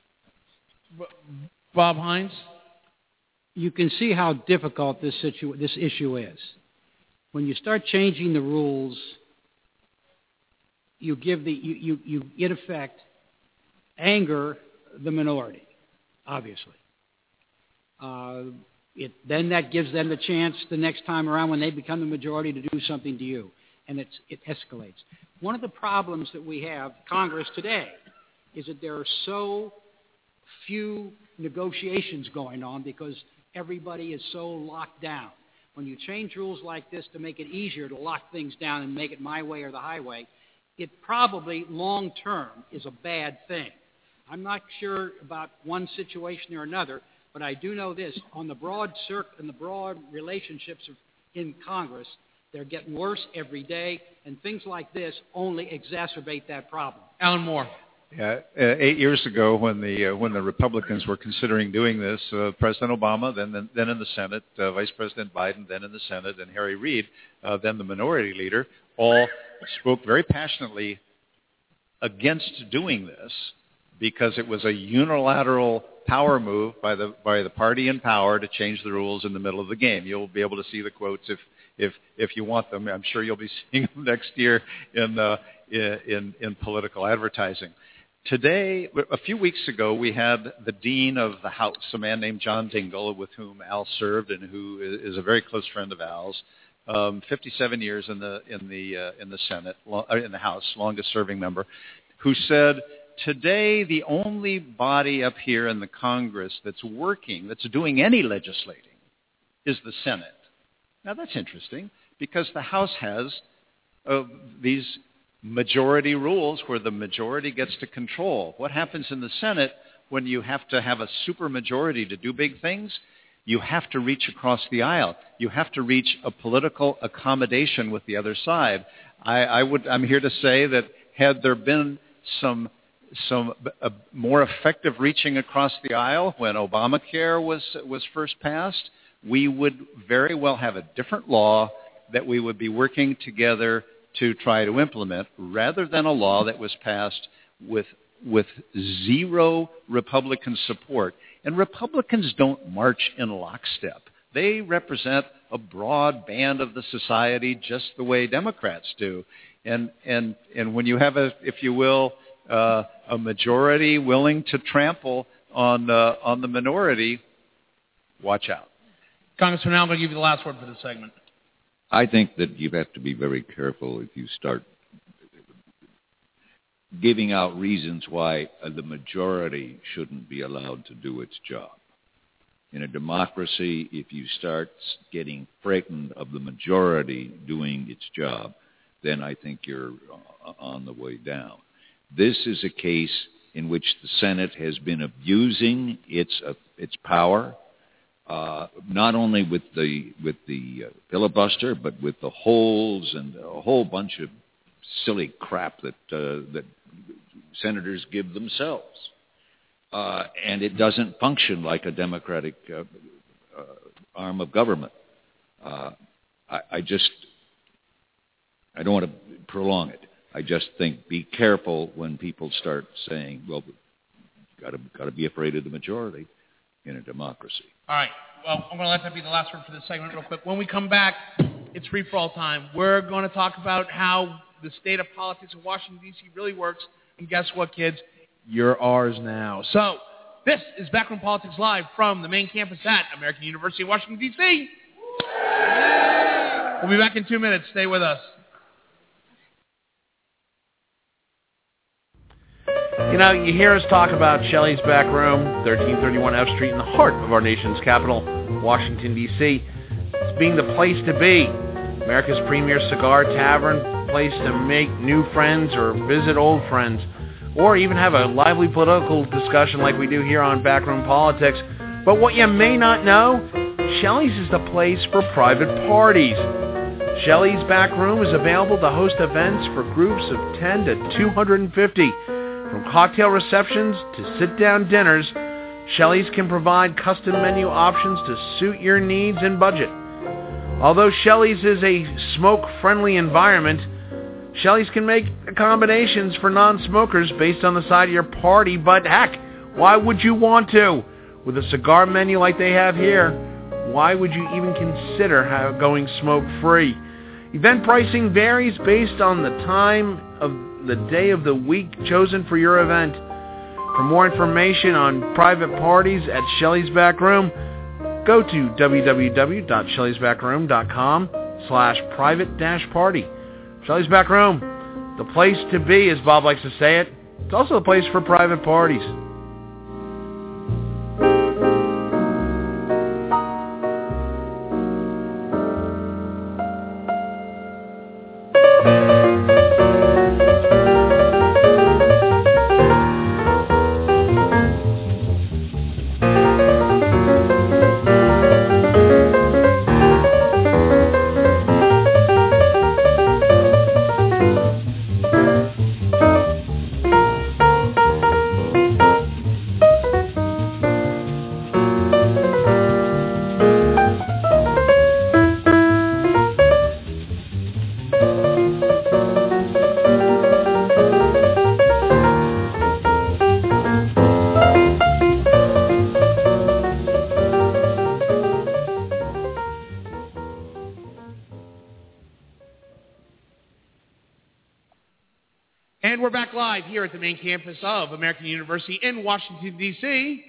C: Bob Hines?
F: You can see how difficult this, situ- this issue is. When you start changing the rules, you give the you, you, you in effect anger the minority, obviously. Uh, It, then that gives them the chance the next time around when they become the majority to do something to you, and it's, it escalates. One of the problems that we have, Congress today, is that there are so few negotiations going on because everybody is so locked down. When you change rules like this to make it easier to lock things down and make it my way or the highway, it probably long-term is a bad thing. I'm not sure about one situation or another, but I do know this: on the broad circ- and the broad relationships of, in Congress, they're getting worse every day, and things like this only exacerbate that problem.
C: Alan Moore.
I: Yeah, uh, eight years ago, when the uh, when the Republicans were considering doing this, uh, President Obama, then then, then in the Senate, uh, Vice President Biden, then in the Senate, and Harry Reid, uh, then the minority leader, all spoke very passionately against doing this because it was a unilateral power move by the by the party in power to change the rules in the middle of the game. You'll be able to see the quotes if if if you want them. I'm sure you'll be seeing them next year in uh, in in political advertising. Today, a few weeks ago, we had the dean of the House, a man named John Dingell, with whom Al served and who is a very close friend of Al's. Um, fifty-seven years in the in the uh, in the Senate, in the House, longest-serving member, who said, today, the only body up here in the Congress that's working, that's doing any legislating, is the Senate. Now, that's interesting because the House has uh, these majority rules where the majority gets to control. What happens in the Senate when you have to have a supermajority to do big things? You have to reach across the aisle. You have to reach a political accommodation with the other side. I, I would, I'm here to say that had there been some some uh, more effective reaching across the aisle when Obamacare was was first passed, we would very well have a different law that we would be working together to try to implement, rather than a law that was passed with with zero Republican support. And Republicans don't march in lockstep. They represent a broad band of the society just the way Democrats do. And and and when you have a, if you will, Uh, a majority willing to trample on uh, on the minority, watch out.
C: Congressman, I'm going to give you the last word for this segment.
E: I think that you have to be very careful if you start giving out reasons why uh, the majority shouldn't be allowed to do its job. In a democracy, if you start getting frightened of the majority doing its job, then I think you're on the way down. This is a case in which the Senate has been abusing its uh, its power, uh, not only with the with the uh, filibuster, but with the holds and a whole bunch of silly crap that uh, that senators give themselves. Uh, and it doesn't function like a democratic uh, uh, arm of government. Uh, I, I just, I don't want to prolong it. I just think be careful when people start saying, well, got to got to be afraid of the majority in a democracy.
C: All right. Well, I'm going to let that be the last word for this segment real quick. When we come back, it's free-for-all time. We're going to talk about how the state of politics of Washington, D C really works. And guess what, kids? You're ours now. So, this is Backroom Politics Live from the main campus at American University of Washington, D C We'll be back in two minutes. Stay with us.
L: You know, you hear us talk about Shelley's Back Room, thirteen thirty-one F Street, in the heart of our nation's capital, Washington, D C It's being the place to be. America's premier cigar tavern, place to make new friends or visit old friends, or even have a lively political discussion like we do here on Backroom Politics. But what you may not know, Shelley's is the place for private parties. Shelley's Back Room is available to host events for groups of ten to two hundred fifty. From cocktail receptions to sit-down dinners, Shelley's can provide custom menu options to suit your needs and budget. Although Shelley's is a smoke-friendly environment, Shelley's can make accommodations for non-smokers based on the side of your party, but heck, why would you want to? With a cigar menu like they have here, why would you even consider how going smoke-free? Event pricing varies based on the time of the day of the week chosen for your event. For more information on private parties at Shelley's Back Room, go to w w w dot shelleys back room dot com slash private dash party. Shelley's Back Room, the place to be, as Bob likes to say it. It's also a place for private parties. Here at the main campus of American University in Washington, D C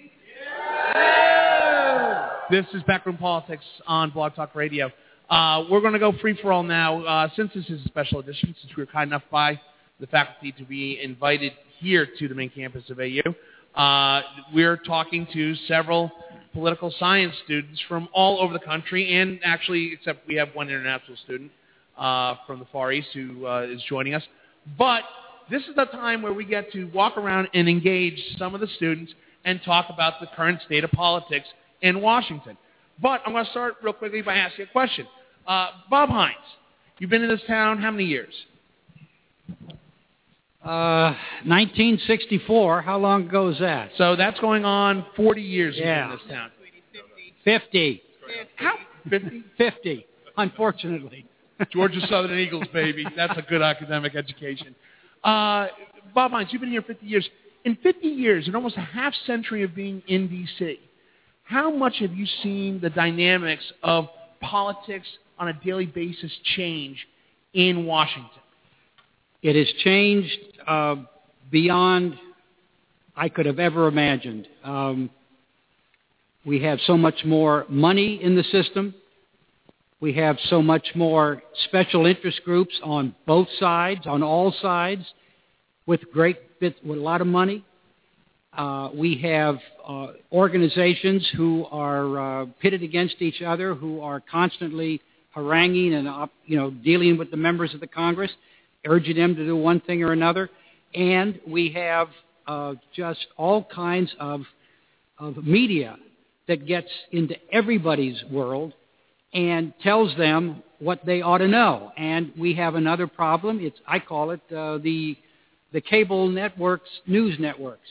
L: Yeah! This is Backroom Politics on Blog Talk Radio. Uh, we're going to go free-for-all now. Uh, since this is a special edition, since we were kind enough by the faculty to be invited here to the main campus of A U, uh, we're talking to several political science students from all over the country, and actually, except we have one international student uh, from the Far East who uh, is joining us. But this is the time where we get to walk around and engage some of the students and talk about the current state of politics in Washington. But I'm going to start real quickly by asking a question. Uh, Bob Hines, you've been in this town how many years?
F: Uh, nineteen sixty-four. How long ago is that?
C: So that's going on forty years
F: yeah.
C: in this town.
F: fifty.
C: How? fifty?
F: fifty, unfortunately.
C: Georgia Southern Eagles, baby. That's a good academic education. Uh, Bob Hines, you've been here fifty years. In fifty years, in almost a half century of being in D C, how much have you seen the dynamics of politics on a daily basis change in Washington?
F: It has changed uh, beyond I could have ever imagined. Um, we have so much more money in the system. We have so much more special interest groups on both sides, on all sides. with great bits, with a lot of money. Uh, we have uh, organizations who are uh, pitted against each other, who are constantly haranguing and uh, you know dealing with the members of the Congress, urging them to do one thing or another. And we have uh, just all kinds of of media that gets into everybody's world and tells them what they ought to know. And we have another problem. It's I call it uh, the the cable networks, news networks.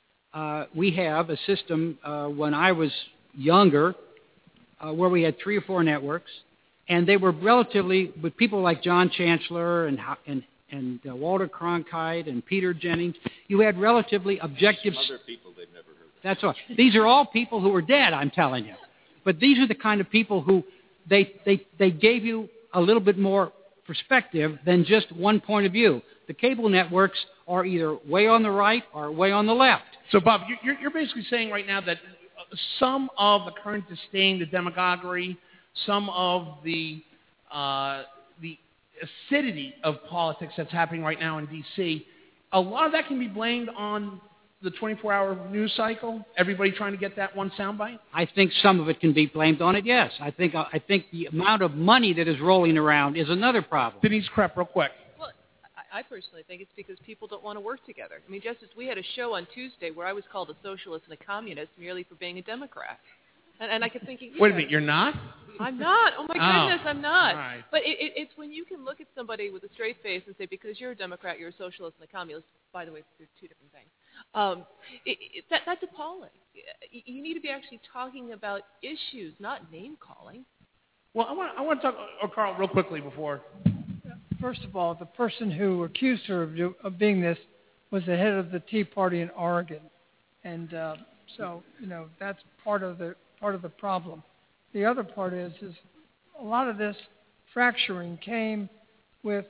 F: Uh, we have a system uh, when I was younger uh, where we had three or four networks, and they were relatively, with people like John Chancellor and and, and uh, Walter Cronkite and Peter Jennings, you had relatively objective...
E: Some other people they've never heard of.
F: That's all. These are all people who are dead, I'm telling you. But these are the kind of people who they they, they gave you a little bit more perspective than just one point of view. The cable networks are either way on the right or way on the left.
C: So, Bob, you're, you're basically saying right now that some of the current disdain, the demagoguery, some of the uh, the acidity of politics that's happening right now in D C, a lot of that can be blamed on the twenty-four hour news cycle, everybody trying to get that one soundbite?
F: I think some of it can be blamed on it, yes. I think I think the amount of money that is rolling around is another problem.
C: Denise Krepp, real quick.
G: Well, I personally think it's because people don't want to work together. I mean, Justice, we had a show on Tuesday where I was called a socialist and a communist merely for being a Democrat. And, and I kept thinking...
C: Wait a minute, you're not?
G: I'm not. Oh, my
C: oh.
G: goodness, I'm not.
C: Right.
G: But it, it, it's when you can look at somebody with a straight face and say, because you're a Democrat, you're a socialist and a communist. By the way, they're two different things. Um, it, it, that, that's appalling. You need to be actually talking about issues, not name-calling.
C: Well, I want, I want to talk, oh, Carl, real quickly before...
H: First of all, the person who accused her of, do, of being this was the head of the Tea Party in Oregon, and uh, so you know that's part of the part of the problem. The other part is is a lot of this fracturing came with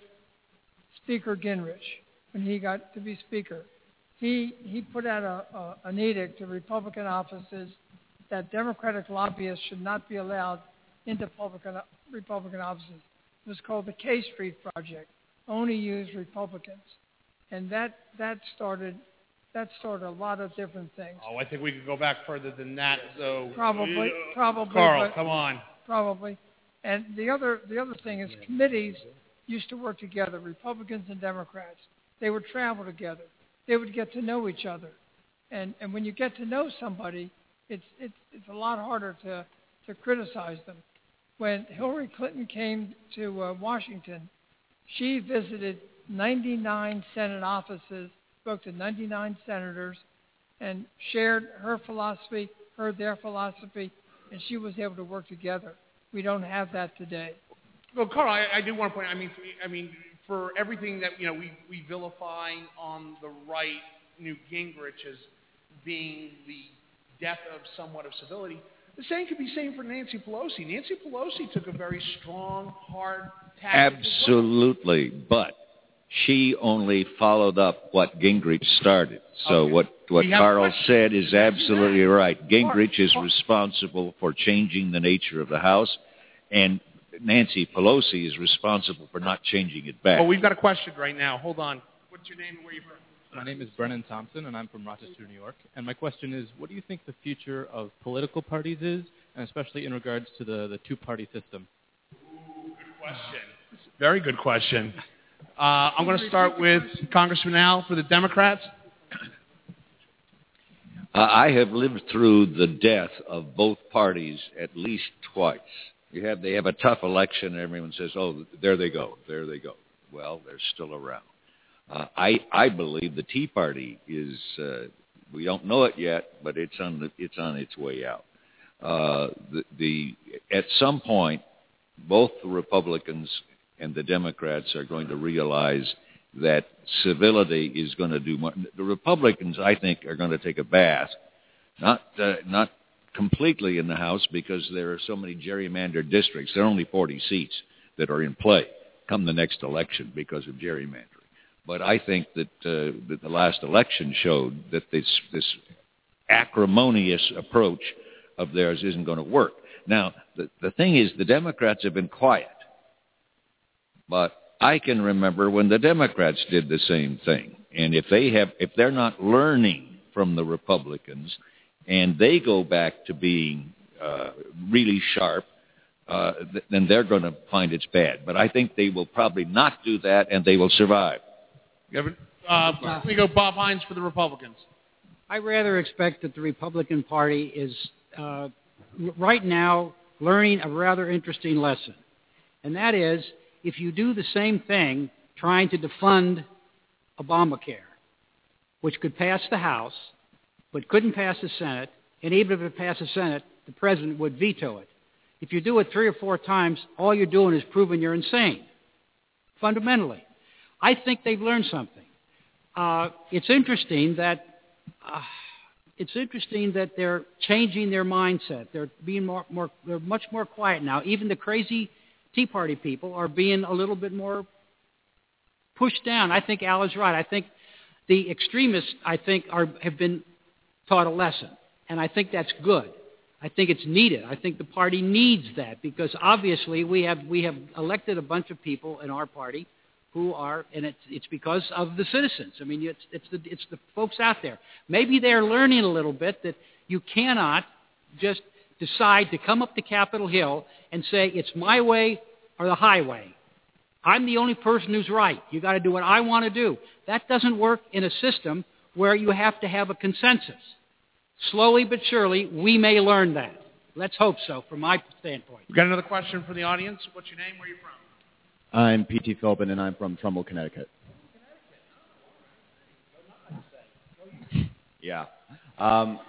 H: Speaker Gingrich when he got to be Speaker. He he put out a, a, an edict to Republican offices that Democratic lobbyists should not be allowed into public, Republican offices. It was called the K Street Project. Only used Republicans, and that that started that started a lot of different things.
C: Oh, I think we could go back further than that. So
H: probably, probably.
C: Carl,
H: but,
C: come on.
H: Probably, and the other the other thing is committees used to work together, Republicans and Democrats. They would travel together. They would get to know each other, and and when you get to know somebody, it's it's it's a lot harder to to criticize them. When Hillary Clinton came to uh, Washington, she visited ninety-nine Senate offices, spoke to ninety-nine senators, and shared her philosophy, heard their philosophy, and she was able to work together. We don't have that today.
C: Well, Carl, I, I do want to point. I mean, I mean, for everything that you know, we, we vilify on the right, Newt Gingrich as being the death of somewhat of civility. The same could be said for Nancy Pelosi. Nancy Pelosi took a very strong, hard tactic.
E: Absolutely, well. But she only followed up what Gingrich started. So okay. what, what Carl said is absolutely right. Gingrich is responsible for changing the nature of the House, and Nancy Pelosi is responsible for not changing it back.
C: Oh, we've got a question right now. Hold on. What's your name and where are you from?
M: My name is Brennan Thompson, and I'm from Rochester, New York. And my question is, what do you think the future of political parties is, and especially in regards to the, the two-party system?
C: Ooh, good question. Very good question. Uh, I'm going to start with Congressman Al for the Democrats.
E: Uh, I have lived through the death of both parties at least twice. You have They have a tough election, and everyone says, oh, there they go, there they go. Well, they're still around. Uh, I, I believe the Tea Party is, uh, we don't know it yet, but it's on, the, it's on its way out. Uh, the, the, at some point, both the Republicans and the Democrats are going to realize that civility is going to do more. The Republicans, I think, are going to take a bath, not, uh, not completely in the House because there are so many gerrymandered districts. There are only forty seats that are in play come the next election because of gerrymandering. But I think that, uh, that the last election showed that this, this acrimonious approach of theirs isn't going to work. Now, the, the thing is, the Democrats have been quiet. But I can remember when the Democrats did the same thing. And if they have, if they're not learning from the Republicans, and they go back to being uh, really sharp, uh, th- then they're going to find it's bad. But I think they will probably not do that, and they will survive.
C: Uh, let me go Bob Hines for the Republicans.
F: I rather expect that the Republican Party is uh, right now learning a rather interesting lesson. And that is, if you do the same thing trying to defund Obamacare, which could pass the House, but couldn't pass the Senate, and even if it passed the Senate, the President would veto it. If you do it three or four times, all you're doing is proving you're insane, fundamentally. I think they've learned something. Uh, it's interesting that uh, it's interesting that they're changing their mindset. They're being more, more, they're much more quiet now. Even the crazy Tea Party people are being a little bit more pushed down. I think Al is right. I think the extremists, I think, are have been taught a lesson, and I think that's good. I think it's needed. I think the party needs that because obviously we have we have elected a bunch of people in our party who are, and it's it's because of the citizens. I mean, it's it's the it's the folks out there. Maybe they're learning a little bit that you cannot just decide to come up to Capitol Hill and say it's my way or the highway. I'm the only person who's right. You got to do what I want to do. That doesn't work in a system where you have to have a consensus. Slowly but surely, we may learn that. Let's hope so, from my standpoint.
C: We've got another question from the audience. What's your name? Where are you from?
N: I'm P T Philbin, and I'm from Trumbull, Connecticut. Yeah. Um,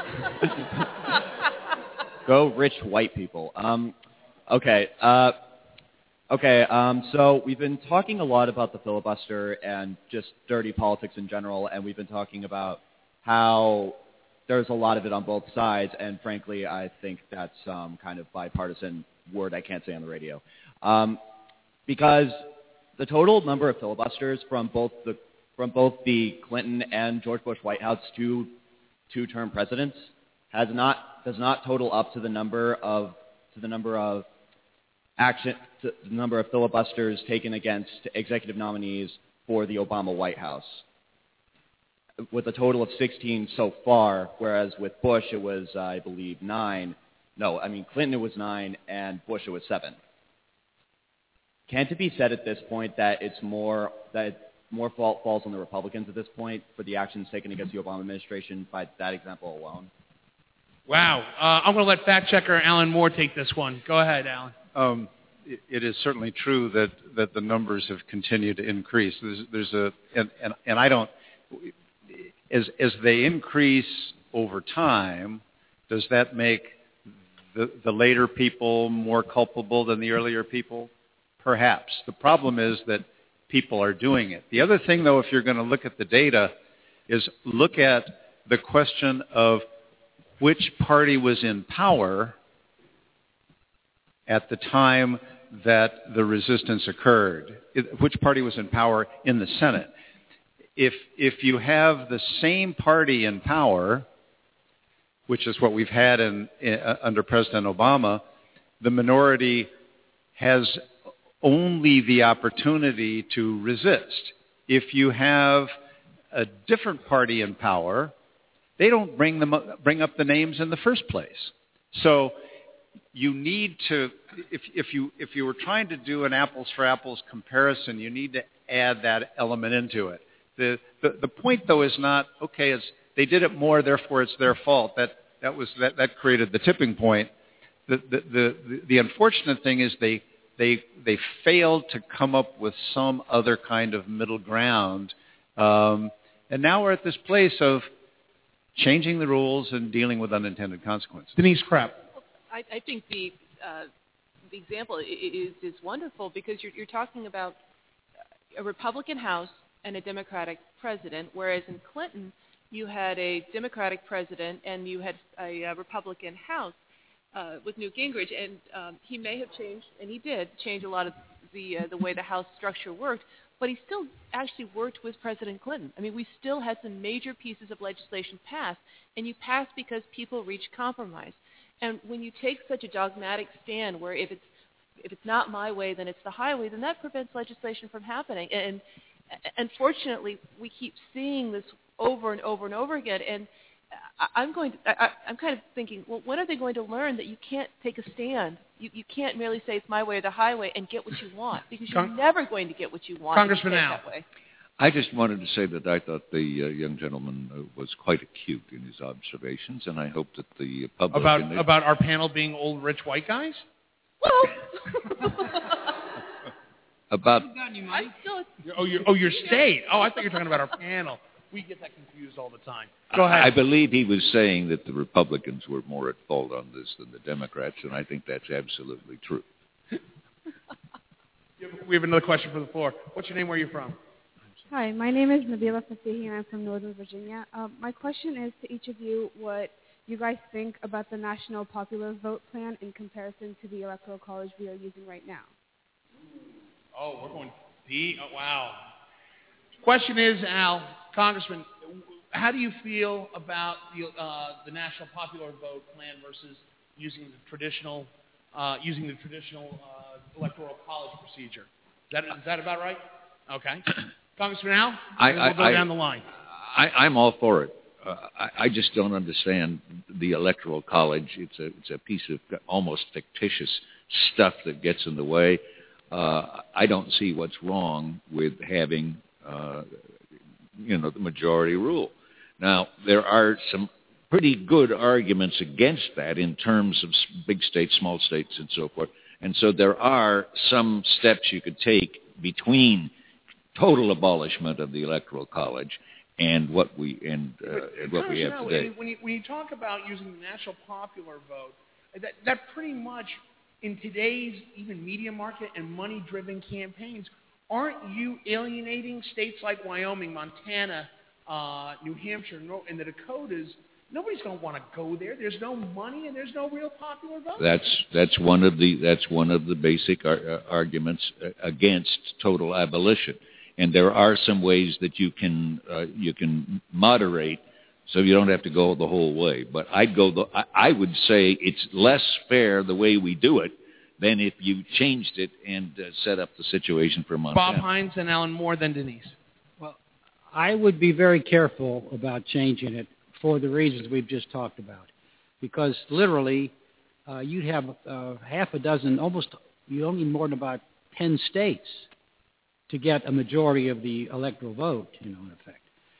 N: go rich white people. Um, okay. Uh, okay. Um, so we've been talking a lot about the filibuster and just dirty politics in general, and we've been talking about how there's a lot of it on both sides, and frankly, I think that's um, kind of bipartisan word I can't say on the radio. Um, because the total number of filibusters from both the from both the Clinton and George Bush White House two two-term presidents has not does not total up to the number of to the number of action to the number of filibusters taken against executive nominees for the Obama White House, with a total of sixteen so far, whereas with Bush it was, uh, I believe, nine. No, I mean, Clinton it was nine, and Bush it was seven. Can't it be said at this point that it's more that more fault falls on the Republicans at this point for the actions taken against the Obama administration by that example alone?
C: Wow. Uh, I'm going to let fact checker Alan Moore take this one. Go ahead, Alan.
I: Um, it, it is certainly true that, that the numbers have continued to increase. There's, there's a and, and, and I don't as as they increase over time, does that make the the later people more culpable than the earlier people? Perhaps. The problem is that people are doing it. The other thing, though, if you're going to look at the data, is look at the question of which party was in power at the time that the resistance occurred. It, which party was in power in the Senate? If if you have the same party in power, which is what we've had in, in, uh, under President Obama, the minority has only the opportunity to resist. If you have a different party in power, they don't bring them up, bring up the names in the first place. So you need to, if, if you if you were trying to do an apples for apples comparison, you need to add that element into it. The the, the point though is not okay. It's, they did it more, therefore it's their fault. That that was that, that created the tipping point. The the the, the, the unfortunate thing is they. They they failed to come up with some other kind of middle ground, um, and now we're at this place of changing the rules and dealing with unintended consequences.
C: Denise Krepp.
G: I, I think the uh, the example is is wonderful because you're you're talking about a Republican House and a Democratic president, whereas in Clinton you had a Democratic president and you had a, a Republican House. Uh, with Newt Gingrich, and um, he may have changed, and he did change a lot of the uh, the way the House structure worked, but he still actually worked with President Clinton. I mean, we still had some major pieces of legislation passed, and you passed because people reached compromise. And when you take such a dogmatic stand where if it's if it's not my way, then it's the highway, then that prevents legislation from happening. And unfortunately, we keep seeing this over and over and over again. And I'm going to, I, I'm kind of thinking, well, when are they going to learn that you can't take a stand? You, you can't merely say it's my way or the highway and get what you want, because you're
C: Con-
G: never going to get what you want.
C: Congressman Al.
G: That way.
E: I just wanted to say that I thought the uh, young gentleman uh, was quite acute in his observations, and I hope that the public...
C: About,
E: the,
C: about our panel being old, rich white guys?
G: Well...
E: about...
G: I'm still...
C: Oh, your, oh, your state. Oh, I thought you were talking about our panel. We get that confused all the time. Go ahead.
E: I believe he was saying that the Republicans were more at fault on this than the Democrats, and I think that's absolutely true.
C: We have another question for the floor. What's your name? Where are you from?
O: Hi, my name is Nabila Fasihi, and I'm from Northern Virginia. Um, my question is to each of you what you guys think about the National Popular Vote Plan in comparison to the Electoral College we are using right now.
C: Oh, we're going deep. Oh, wow. Question is, Al, Congressman, how do you feel about the, uh, the National Popular Vote Plan versus using the traditional, uh, using the traditional uh, Electoral College procedure? Is that, is that about right? Okay. Congressman Al,
E: I,
C: we'll go
E: I,
C: down the line.
E: I, I'm all for it. Uh, I, I just don't understand the Electoral College. It's a it's a piece of almost fictitious stuff that gets in the way. Uh, I don't see what's wrong with having, uh, you know, the majority rule. Now, there are some pretty good arguments against that in terms of big states, small states, and so forth. And so there are some steps you could take between total abolishment of the Electoral College and what we and, uh, and what we have
C: Al,
E: today.
C: When you, when you talk about using the National Popular Vote, that, that pretty much in today's even media market and money-driven campaigns, aren't you alienating states like Wyoming, Montana, uh, New Hampshire, and the Dakotas? Nobody's going to want to go there. There's no money and there's no real popular vote.
E: That's that's one of the that's one of the basic ar- uh, arguments against total abolition. And there are some ways that you can uh, you can moderate, so you don't have to go the whole way. But I'd go. The, I, I would say it's less fair the way we do it than if you changed it and uh, set up the situation for Montana.
C: Bob Hines and Alan Moore, then Denise.
F: Well, I would be very careful about changing it for the reasons we've just talked about, because literally uh, you'd have uh, half a dozen, almost you don't need more than about ten states to get a majority of the electoral vote, you know, in effect.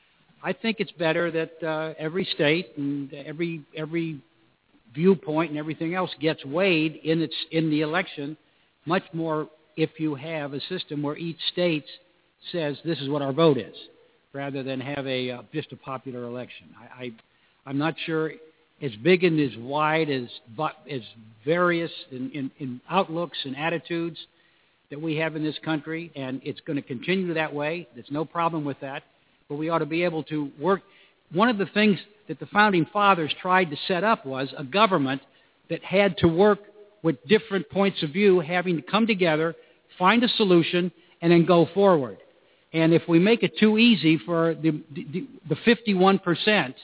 F: I think it's better that uh, every state and every every viewpoint and everything else gets weighed in its in the election, much more if you have a system where each state says this is what our vote is, rather than have a uh, just a popular election. I, I I'm not sure as big and as wide as as various in, in, in outlooks and attitudes that we have in this country, and it's going to continue that way. There's no problem with that, but we ought to be able to work. One of the things that the Founding Fathers tried to set up was a government that had to work with different points of view, having to come together, find a solution, and then go forward. And if we make it too easy for the, the, the fifty-one percent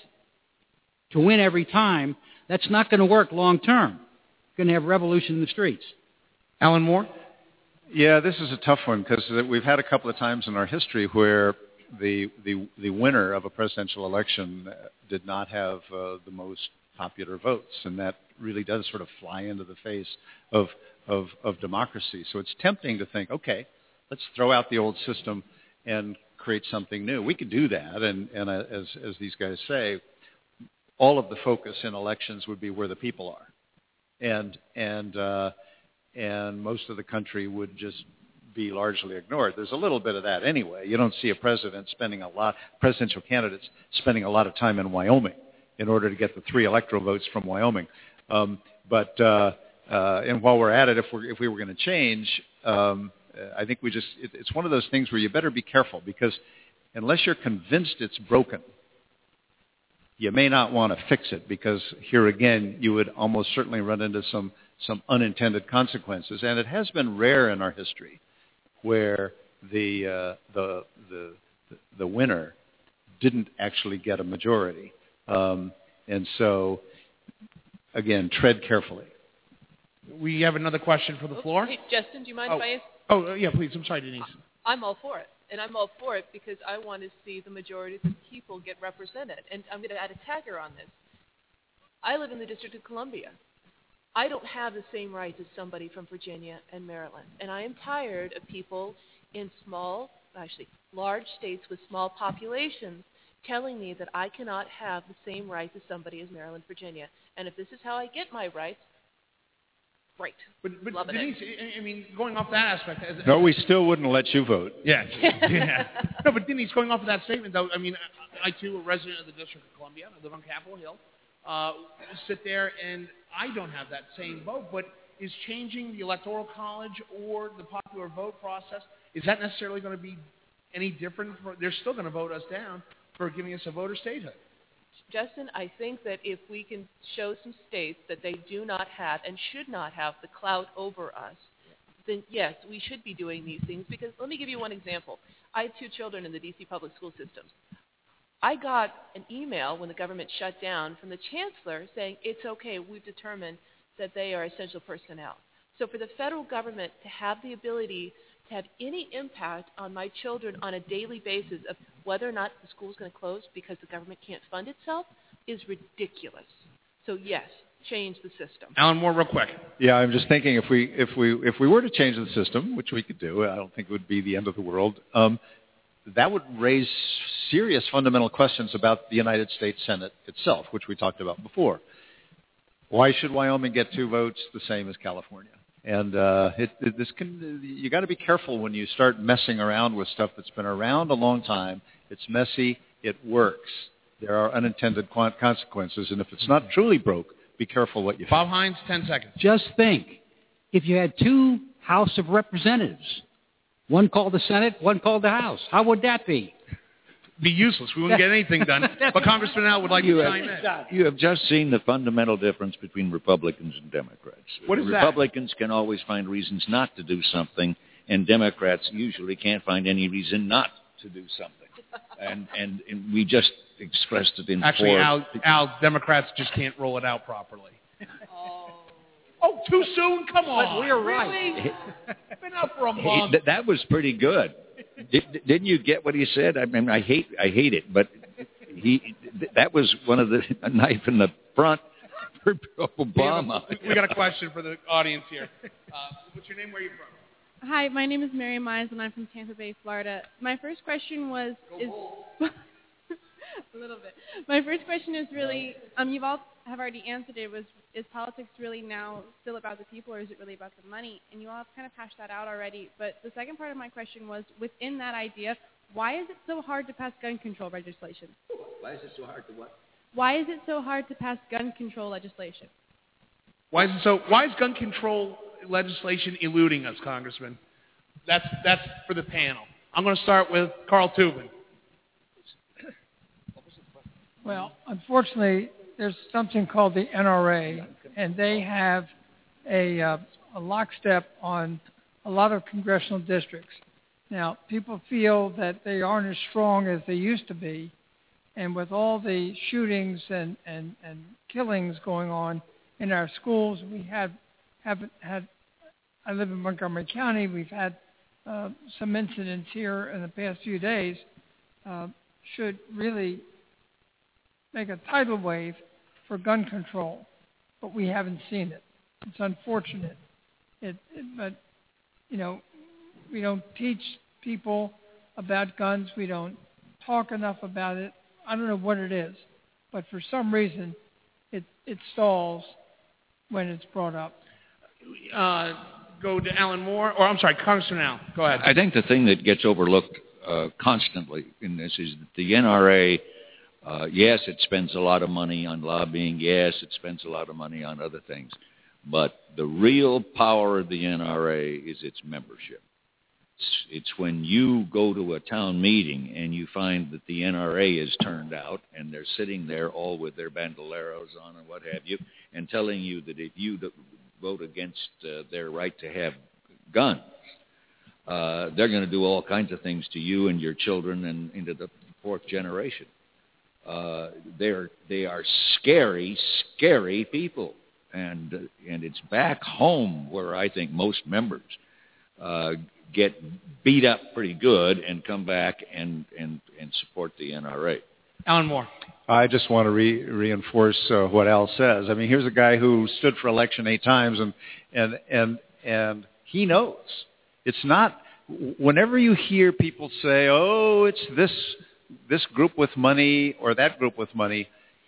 F: to win every time, that's not going to work long term. It's going to have revolution in the streets.
C: Alan Moore?
I: Yeah, this is a tough one because we've had a couple of times in our history where the the, the winner of a presidential election did not have uh, the most popular votes, and that really does sort of fly into the face of, of, of democracy. So it's tempting to think, okay, let's throw out the old system and create something new. We could do that, and, and uh, as, as these guys say, all of the focus in elections would be where the people are. And, and, uh, and most of the country would just be largely ignored. There's a little bit of that anyway. You don't see a president spending a lot, presidential candidates spending a lot of time in Wyoming in order to get the three electoral votes from Wyoming. Um, but uh, uh, and while we're at it, if we if we were going to change, um, I think we just it, it's one of those things where you better be careful, because unless you're convinced it's broken, you may not want to fix it, because here again you would almost certainly run into some some unintended consequences. And it has been rare in our history where the uh, the the the winner didn't actually get a majority. Um, and so, again, tread carefully.
C: We have another question for the floor.
G: Hey, Justin, do you mind
C: oh.
G: if I ask?
C: Oh, yeah, please. I'm sorry, Denise.
G: I'm all for it. and I'm all for it because I want to see the majority of the people get represented. And I'm going to add a tagger on this. I live in the District of Columbia. I don't have the same rights as somebody from Virginia and Maryland. And I am tired of people in small, actually large states with small populations telling me that I cannot have the same rights as somebody as Maryland, Virginia. And if this is how I get my rights, great.
C: But, but
G: Loving
C: Denise,
G: it.
C: I mean, going off that aspect. As,
I: No, we still wouldn't let you vote.
C: Yeah. yeah. No, but Denise, going off of that statement, though, I mean, I, I too, a resident of the District of Columbia, I live on Capitol Hill, uh, sit there, and I don't have that same vote. But is changing the Electoral College or the popular vote process, is that necessarily going to be any different? For, they're still going to vote us down for giving us a voter statehood.
G: Justin, I think that if we can show some states that they do not have and should not have the clout over us, then yes, we should be doing these things. Because let me give you one example. I have two children in the D C public school systems. I got an email when the government shut down from the chancellor saying it's okay, we've determined that they are essential personnel. So for the federal government to have the ability to have any impact on my children on a daily basis of whether or not the school is going to close because the government can't fund itself is ridiculous. So yes, change the system.
C: Alan Moore, real quick.
I: Yeah, I'm just thinking if we if we if we were to change the system, which we could do, I don't think it would be the end of the world. Um, that would raise serious fundamental questions about the United States Senate itself, which we talked about before. Why should Wyoming get two votes the same as California? And uh, it, it, this can, you got to be careful when you start messing around with stuff that's been around a long time. It's messy. It works. There are unintended consequences, and if it's not truly broke, be careful what you.
C: Bob Hines, ten seconds.
F: Just think, if you had two House of Representatives, one called the Senate, one called the House, how would that be?
C: Be useless. We wouldn't get anything done. But Congressman Al would like
E: you
C: to
E: have,
C: chime in.
E: You have just seen the fundamental difference between Republicans and Democrats.
C: What is that?
E: Republicans can always find reasons not to do something, and Democrats usually can't find any reason not to do something. And and, and we just expressed it in
C: Actually,
E: four.
C: Al, Al, Democrats just can't roll it out properly. Oh, too soon? Come on.
F: But we're right.
C: Really? Been up for a
E: Hey,
C: month.
E: th- that was pretty good. Did, didn't you get what he said? I mean, I hate I hate it, but he th- that was one of the a knife in the front for Obama.
C: We, we got a question for the audience here. Uh, what's your name? Where are you from?
P: Hi, my name is Mary Mines, and I'm from Tampa Bay, Florida. My first question was is a little bit. My first question is really um, you've all have already answered it. Was is politics really now still about the people, or is it really about the money? And you all have kind of hashed that out already. But the second part of my question was, within that idea, why is it so hard to pass gun control legislation?
E: Why is it so hard to what?
P: Why is it so hard to pass gun control legislation?
C: Why is it so? Why is gun control legislation eluding us, Congressman? That's that's for the panel. I'm going to start with Carl Tubin.
H: Well, unfortunately, there's something called the N R A, and they have a, uh, a lockstep on a lot of congressional districts. Now, people feel that they aren't as strong as they used to be, and with all the shootings and, and, and killings going on in our schools, we have haven't had. I live in Montgomery County. We've had uh, some incidents here in the past few days. Uh, should really make a tidal wave for gun control, but we haven't seen it. It's unfortunate. It, it, but, you know, we don't teach people about guns. We don't talk enough about it. I don't know what it is, but for some reason, it, it stalls when it's brought up.
C: Uh, go to Alan Moore, or I'm sorry, Congressman Al. Go ahead.
E: I think the thing that gets overlooked uh, constantly in this is that the N R A, uh, yes, it spends a lot of money on lobbying. Yes, it spends a lot of money on other things. But the real power of the N R A is its membership. It's, it's when you go to a town meeting and you find that the N R A is turned out and they're sitting there all with their bandoleros on and what have you, and telling you that if you vote against uh, their right to have guns, uh, they're going to do all kinds of things to you and your children and into the fourth generation. Uh, they're they are scary, scary people, and uh, and it's back home where I think most members uh, get beat up pretty good and come back and, and, and support the N R A.
C: Alan Moore.
I: I just want to re- reinforce uh, what Al says. I mean, here's a guy who stood for election eight times, and and and and he knows it's not. Whenever you hear people say, "Oh, it's this this group with money or that group with money,"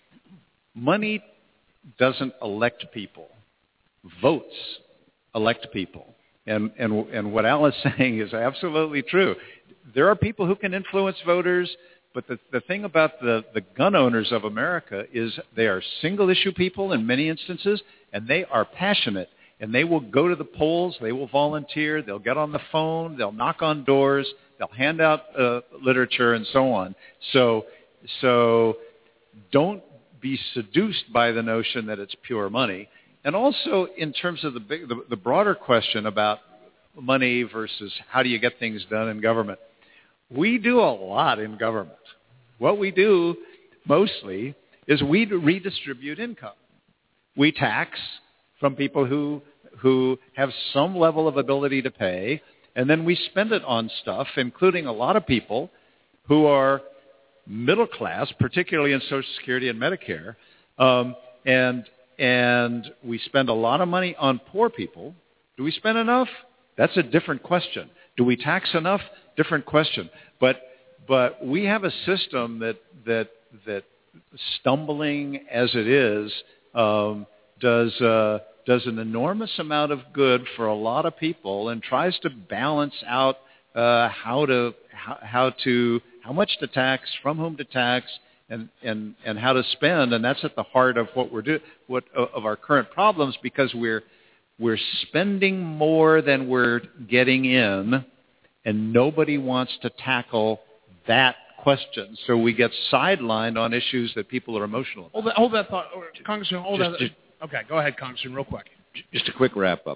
I: money doesn't elect people. Votes elect people. And and and what Al is saying is absolutely true. There are people who can influence voters. But the, the thing about the, the gun owners of America is they are single-issue people in many instances, and they are passionate. And they will go to the polls. They will volunteer. They'll get on the phone. They'll knock on doors. They'll hand out uh, literature and so on. So, so don't be seduced by the notion that it's pure money. And also in terms of the, big, the, the broader question about money versus how do you get things done in government, we do a lot in government. What we do mostly is we redistribute income. We tax from people who who have some level of ability to pay, and then we spend it on stuff, including a lot of people who are middle class, particularly in Social Security and Medicare, um, and and we spend a lot of money on poor people. Do we spend enough? That's a different question. Do we tax enough? Different question. But but we have a system that that that stumbling as it is um, does uh, does an enormous amount of good for a lot of people and tries to balance out uh, how to how, how to how much to tax, from whom to tax, and, and, and how to spend. And that's at the heart of what we're do what of our current problems, because we're we're spending more than we're getting in. And nobody wants to tackle that question. So we get sidelined on issues that people are emotional about.
C: Hold that, hold that thought. Congressman, hold
E: just,
C: that.
E: Just,
C: okay, go ahead, Congressman, real quick.
E: Just a quick wrap-up.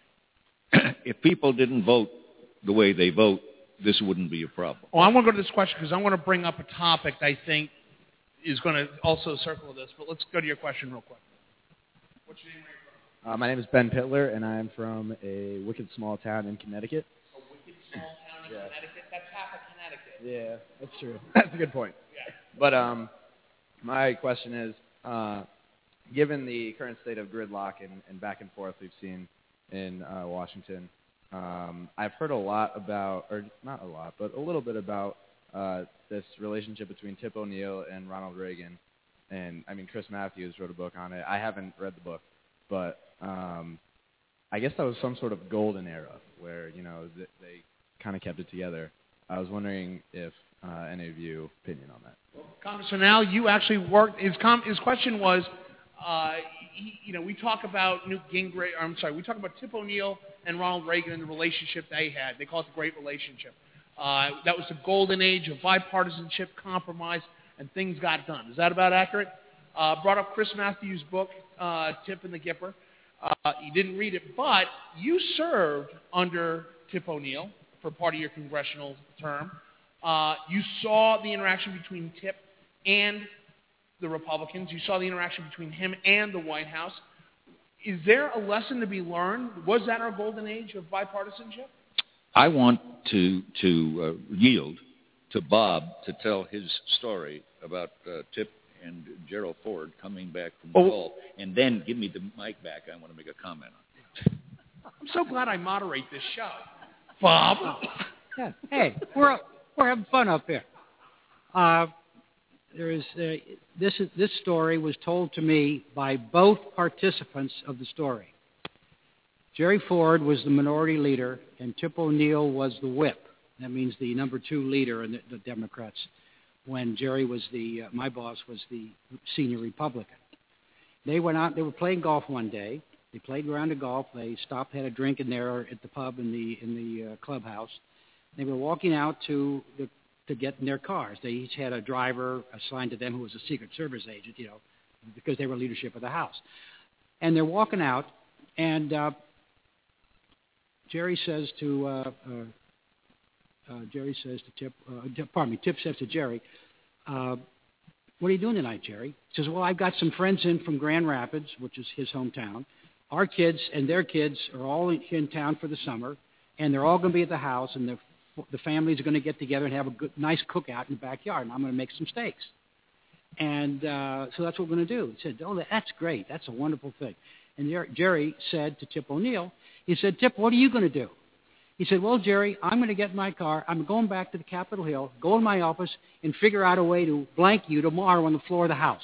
E: If people didn't vote the way they vote, this wouldn't be a problem.
C: Well, I want to go to this question because I want to bring up a topic that I think is going to also circle this. But let's go to your question real quick. What's your name? Where you from?
Q: Uh, my name is Ben Pitler, and I'm from a wicked small town in Connecticut.
C: Small town in yeah. Connecticut. That's half of Connecticut.
Q: Yeah, that's true. That's a good point.
C: Yeah.
Q: But um, my question is, uh, given the current state of gridlock and, and back and forth we've seen in uh, Washington, um, I've heard a lot about, or not a lot, but a little bit about uh, this relationship between Tip O'Neill and Ronald Reagan. And, I mean, Chris Matthews wrote a book on it. I haven't read the book, but um, I guess that was some sort of golden era where, you know, th- they kind of kept it together. I was wondering if uh, any of you opinion on that.
C: Well, Congressman Al, you actually worked. His com- his question was, uh, he, you know, we talk about Newt Gingrich. I'm sorry, we talk about Tip O'Neill and Ronald Reagan and the relationship they had. They call it the Great Relationship. Uh, that was the golden age of bipartisanship, compromise, and things got done. Is that about accurate? Uh, brought up Chris Matthews' book, uh, Tip and the Gipper. Uh, you didn't read it, but you served under Tip O'Neill for part of your congressional term. Uh, you saw the interaction between Tip and the Republicans. You saw the interaction between him and the White House. Is there a lesson to be learned? Was that our golden age of bipartisanship?
E: I want to to uh, yield to Bob to tell his story about uh, Tip and Gerald Ford coming back from
C: oh.
E: Gaul, and then give me the mic back. I want to make a comment on it.
C: I'm so glad I moderate this show. Bob?
F: Yeah. Hey, we're we're having fun up here. Uh, there is uh, this is, this story was told to me by both participants of the story. Jerry Ford was the minority leader, and Tip O'Neill was the whip. That means the number two leader in the, the Democrats. When Jerry was the uh, my boss was the senior Republican. They went out. They were playing golf one day. They played a round of golf. They stopped, had a drink in there at the pub in the in the uh, clubhouse. They were walking out to the, to get in their cars. They each had a driver assigned to them who was a Secret Service agent, you know, because they were leadership of the House. And they're walking out, and uh, Jerry says to uh, uh, uh, Jerry says to Tip. Uh, pardon me. Tip says to Jerry, uh, "What are you doing tonight, Jerry?" He says, "Well, I've got some friends in from Grand Rapids, which is his hometown. Our kids and their kids are all in, in town for the summer, and they're all going to be at the house, and the the families are going to get together and have a good, nice cookout in the backyard, and I'm going to make some steaks. And uh, so that's what we're going to do. He said, oh, that's great. That's a wonderful thing. And Jer- Jerry said to Tip O'Neill, he said, Tip, what are you going to do? He said, well, Jerry, I'm going to get in my car. I'm going back to the Capitol Hill, go in my office, and figure out a way to blank you tomorrow on the floor of the House.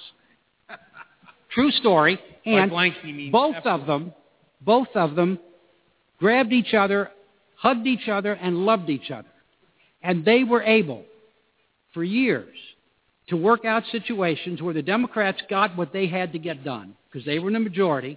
F: True story. And
C: blank, you mean
F: both
C: absolutely.
F: of them, both of them grabbed each other, hugged each other, and loved each other. And they were able, for years, to work out situations where the Democrats got what they had to get done, because they were in the majority,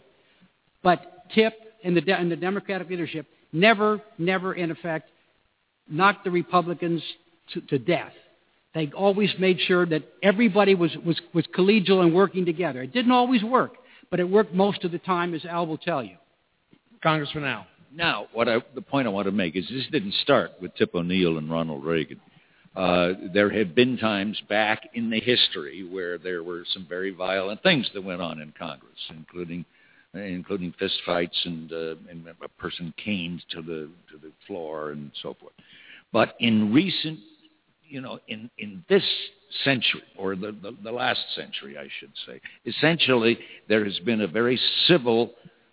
F: but Tip and the, de- and the Democratic leadership never, never, in effect, knocked the Republicans to, to death. They always made sure that everybody was, was, was collegial and working together. It didn't always work, but it worked most of the time, as Al will tell you.
C: Congressman Al.
E: Now, what I, the point I want to make is this didn't start with Tip O'Neill and Ronald Reagan. Uh, there have been times back in the history where there were some very violent things that went on in Congress, including including fistfights and, uh, and a person caned to the to the floor and so forth. But in recent, you know, in, in this century, or the, the, the last century, I should say, essentially there has been a very civil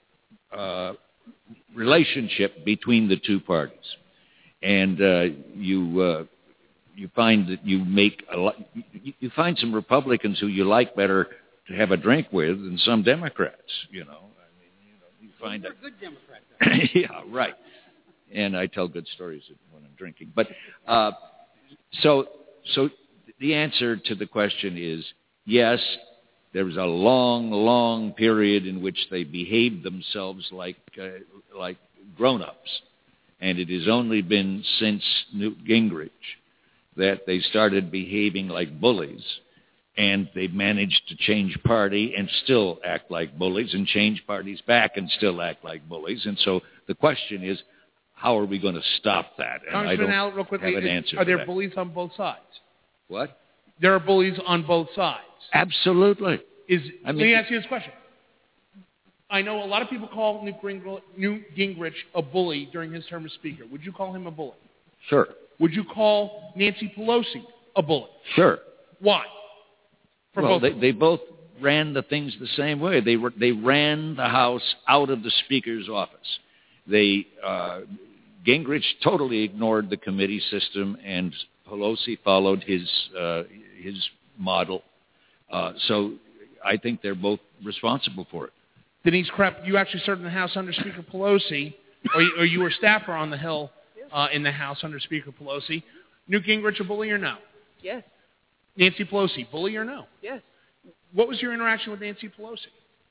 E: uh, relationship between the two parties. And uh, you uh, you find that you make a lot, you, you find some Republicans who you like better to have a drink with than some Democrats, you know. I mean, you know, you find
F: Well,
E: that.
F: we're good Democrats.
E: Yeah, right. And I tell good stories when I'm drinking. But uh, so so the answer to the question is yes, there was a long, long period in which they behaved themselves like uh, like grown-ups. And it has only been since Newt Gingrich that they started behaving like bullies. And they've managed to change party and still act like bullies, and change parties back and still act like bullies. And so the question is, how are we going to stop that? And I
C: Congressman
E: don't
C: Al, real quickly,
E: have an
C: is-
E: answer
C: are
E: to
C: there
E: that.
C: bullies on both sides?
E: What?
C: There are bullies on both sides.
E: Absolutely.
C: Is
E: I
C: let
E: mean-
C: me ask you this question. I know a lot of people call Newt Gingrich, Newt Gingrich a bully during his term as Speaker. Would you call him a bully?
E: Sure.
C: Would you call Nancy Pelosi a bully?
E: Sure.
C: Why? For
E: well,
C: both
E: they,
C: of them.
E: they both ran the things the same way. They were they ran the House out of the Speaker's office. They uh, Gingrich totally ignored the committee system, and Pelosi followed his uh, his model. Uh, so I think they're both responsible for it.
C: Denise Krepp, you actually served in the House under Speaker Pelosi, or you, or you were staffer on the Hill uh, in the House under Speaker Pelosi. Newt Gingrich a bully or no?
G: Yes.
C: Nancy Pelosi, bully or no?
G: Yes.
C: What was your interaction with Nancy Pelosi?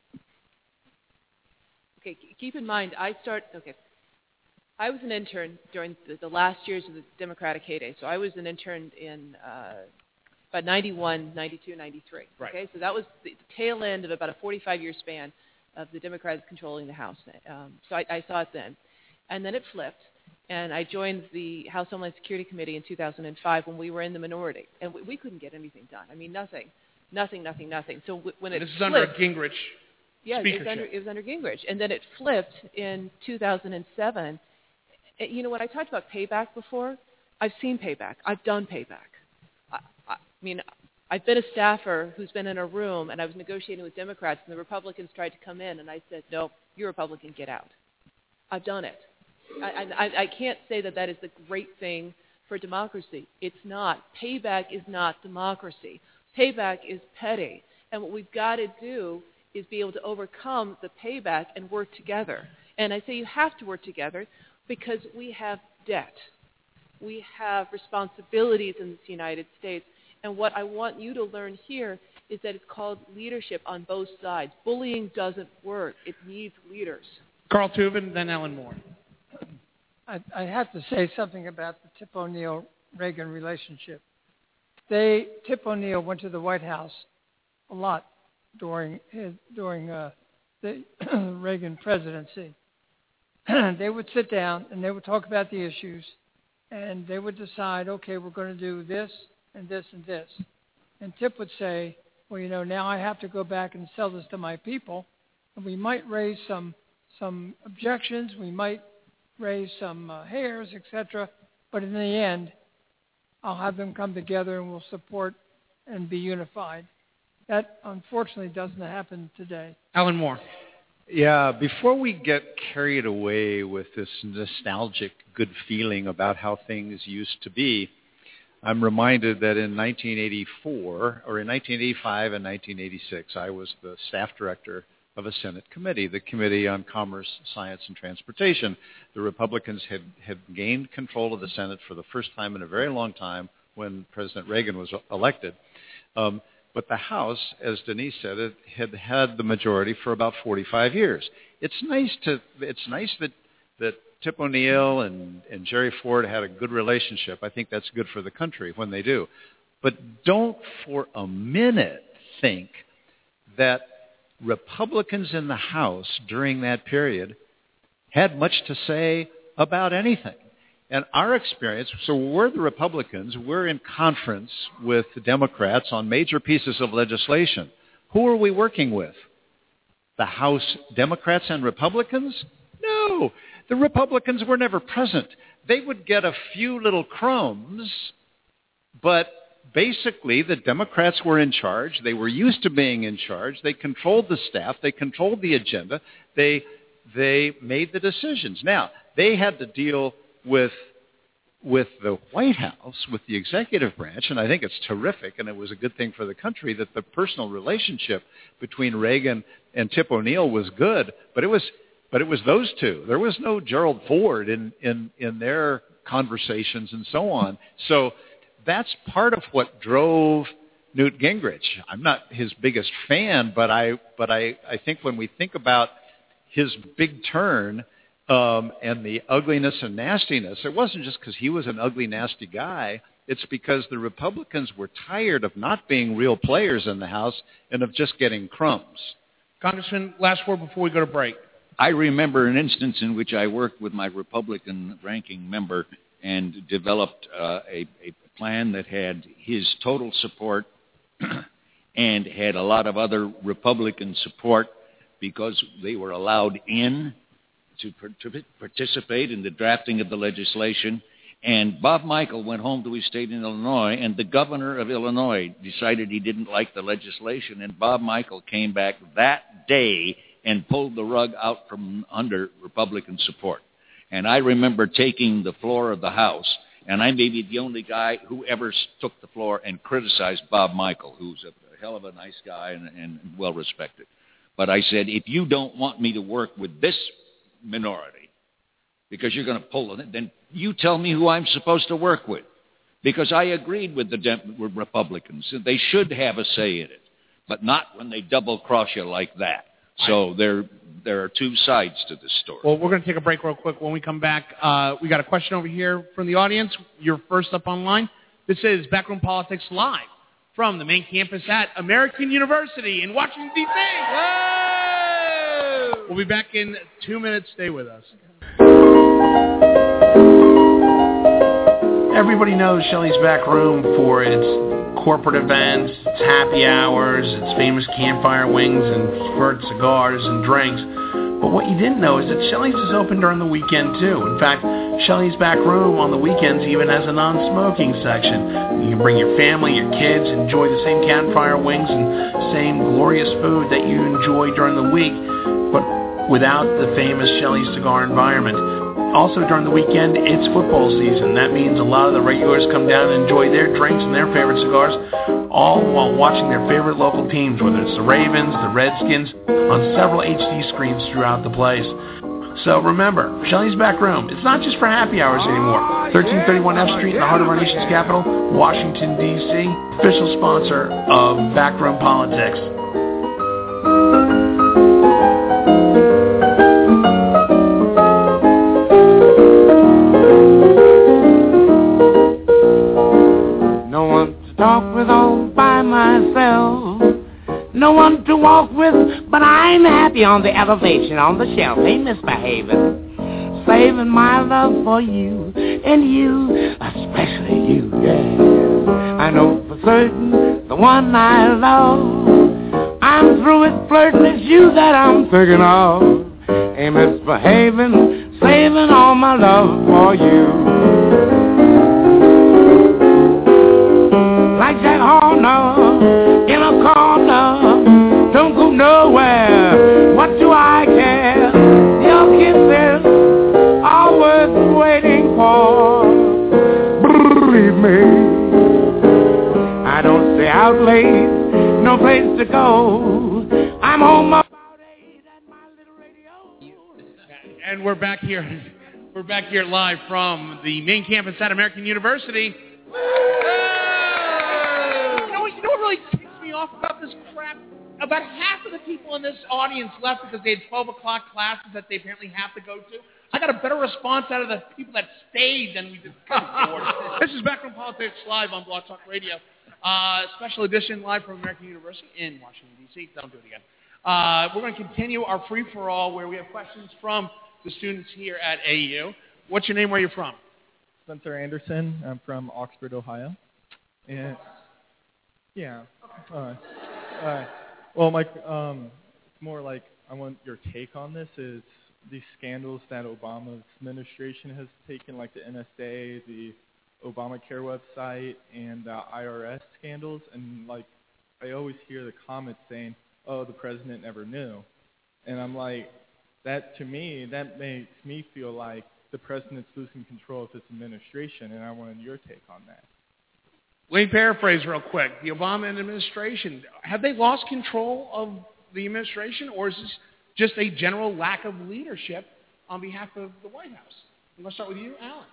G: Okay, k- keep in mind, I start. Okay, I was an intern during the, the last years of the Democratic heyday. So I was an intern in uh, about ninety-one, ninety-two, ninety-three.
C: Right.
G: Okay, so that was the tail end of about a forty-five year span of the Democrats controlling the House. Um, so I, I saw it then, and then it flipped. And I joined the House Homeland Security Committee in two thousand five when we were in the minority, and we, we couldn't get anything done. I mean, nothing, nothing, nothing, nothing. So w- when it
C: This is
G: flipped,
C: under a Gingrich
G: yeah, it was
C: speakership.
G: under it was under Gingrich, and then it flipped in two thousand seven. Uh, You know, when I talked about payback before, I've seen payback. I've done payback. I, I mean, I've been a staffer who's been in a room, and I was negotiating with Democrats, and the Republicans tried to come in, and I said, "No, you're a Republican. Get out." I've done it. I, I, I can't say that that is the great thing for democracy. It's not. Payback is not democracy. Payback is petty. And what we've got to do is be able to overcome the payback and work together. And I say you have to work together because we have debt. We have responsibilities in this United States. And what I want you to learn here is that it's called leadership on both sides. Bullying doesn't work. It needs leaders.
C: Carl Tubin, then Ellen Moore.
H: I, I have to say something about the Tip O'Neill-Reagan relationship. They, Tip O'Neill went to the White House a lot during his, during uh, the Reagan presidency. They would sit down and they would talk about the issues, and they would decide, okay, we're going to do this and this and this. And Tip would say, well, you know, now I have to go back and sell this to my people, and we might raise some some objections. We might raise some uh, hairs, et cetera. But in the end, I'll have them come together and we'll support and be unified. That, unfortunately, doesn't happen today.
C: Alan Moore.
I: Yeah, before we get carried away with this nostalgic good feeling about how things used to be, I'm reminded that in nineteen eighty-four, or in nineteen eighty-five and nineteen eighty-six, I was the staff director of a Senate committee, the Committee on Commerce, Science, and Transportation. The Republicans had, had gained control of the Senate for the first time in a very long time when President Reagan was elected. Um, but the House, as Denise said, it had had the majority for about forty-five years. It's nice to, it's nice that, that Tip O'Neill and, and Jerry Ford had a good relationship. I think that's good for the country when they do. But don't for a minute think that Republicans in the House during that period had much to say about anything. And our experience, so we're the Republicans, we're in conference with the Democrats on major pieces of legislation. Who are we working with? The House Democrats and Republicans? No. The Republicans were never present. They would get a few little crumbs, but basically the Democrats were in charge. They were used to being in charge. They controlled the staff. They controlled the agenda. They, they made the decisions. Now, they had to deal with, with the White House, with the executive branch, and I think it's terrific, and it was a good thing for the country that the personal relationship between Reagan and Tip O'Neill was good, but it was But it was those two. There was no Gerald Ford in, in, in their conversations and so on. So that's part of what drove Newt Gingrich. I'm not his biggest fan, but I but I, I think when we think about his big turn um, and the ugliness and nastiness, it wasn't just because he was an ugly, nasty guy. It's because the Republicans were tired of not being real players in the House and of just getting crumbs.
C: Congressman, last word before we go to break.
E: I remember an instance in which I worked with my Republican ranking member and developed uh, a, a plan that had his total support and had a lot of other Republican support because they were allowed in to, to participate in the drafting of the legislation. And Bob Michel went home to his state in Illinois, and the governor of Illinois decided he didn't like the legislation, and Bob Michel came back that day and pulled the rug out from under Republican support. And I remember taking the floor of the House, and I may be the only guy who ever took the floor and criticized Bob Michel, who's a hell of a nice guy and, and well-respected. But I said, if you don't want me to work with this minority, because you're going to pull it, then you tell me who I'm supposed to work with. Because I agreed with the Dem- with Republicans that they should have a say in it, but not when they double-cross you like that. So there, there are two sides to this story.
C: Well, we're going to take a break real quick. When we come back, uh, we got a question over here from the audience. You're first up online. This is Backroom Politics Live from the main campus at American University in Washington, D C We'll be back in two minutes. Stay with us.
L: Everybody knows Shelley's Back Room for its corporate events, its happy hours, its famous campfire wings and Furt cigars and drinks. But what you didn't know is that Shelley's is open during the weekend too. In fact, Shelley's Back Room on the weekends even has a non-smoking section. You can bring your family, your kids, enjoy the same campfire wings and same glorious food that you enjoy during the week, but without the famous Shelley's cigar environment. Also during the weekend, it's football season. That means a lot of the regulars come down and enjoy their drinks and their favorite cigars, all while watching their favorite local teams, whether it's the Ravens, the Redskins, on several H D screens throughout the place. So remember, Shelley's Back Room, it's not just for happy hours anymore. thirteen thirty-one F Street in the heart of our nation's capital, Washington, D C, official sponsor of Backroom Politics.
R: Talk with all by myself. No one to walk with, but I'm happy on the elevation, on the shelf. Ain't misbehaving. Saving my love for you, and you, especially you, yeah. I know for certain the one I love. I'm through with flirting, it's you that I'm thinking of. Ain't misbehaving. saving all my love for you. Like that Horner in a corner, don't go nowhere, what do I care? Your kisses are worth waiting for. Believe me, I don't stay out late, no place to go. I'm home about eight at my little radio.
C: And we're back here. We're back here live from the main campus at American University. You know what, you know what really ticks me off about this crap? About half of the people in this audience left because they had twelve o'clock classes that they apparently have to go to. I got a better response out of the people that stayed than we did before. This is Backroom Politics live on Blog Talk Radio. Uh, special edition live from American University in Washington, D C Don't do it again. Uh, we're going to continue our free-for-all where we have questions from the students here at A U. What's your name? Where are you from?
S: Spencer Anderson. I'm from Oxford, Ohio. And yeah. All right. All right. Well, Mike, um, it's more like I want your take on this. Is these scandals that Obama's administration has taken, like the N S A, the Obamacare website, and uh, I R S scandals, and like I always hear the comments saying, "Oh, the president never knew," and I'm like, that to me, that makes me feel like the president's losing control of his administration, and I wanted your take on that.
C: Let me paraphrase real quick. The Obama administration, have they lost control of the administration, or is this just a general lack of leadership on behalf of the White House? I'm going to start with you, Alan.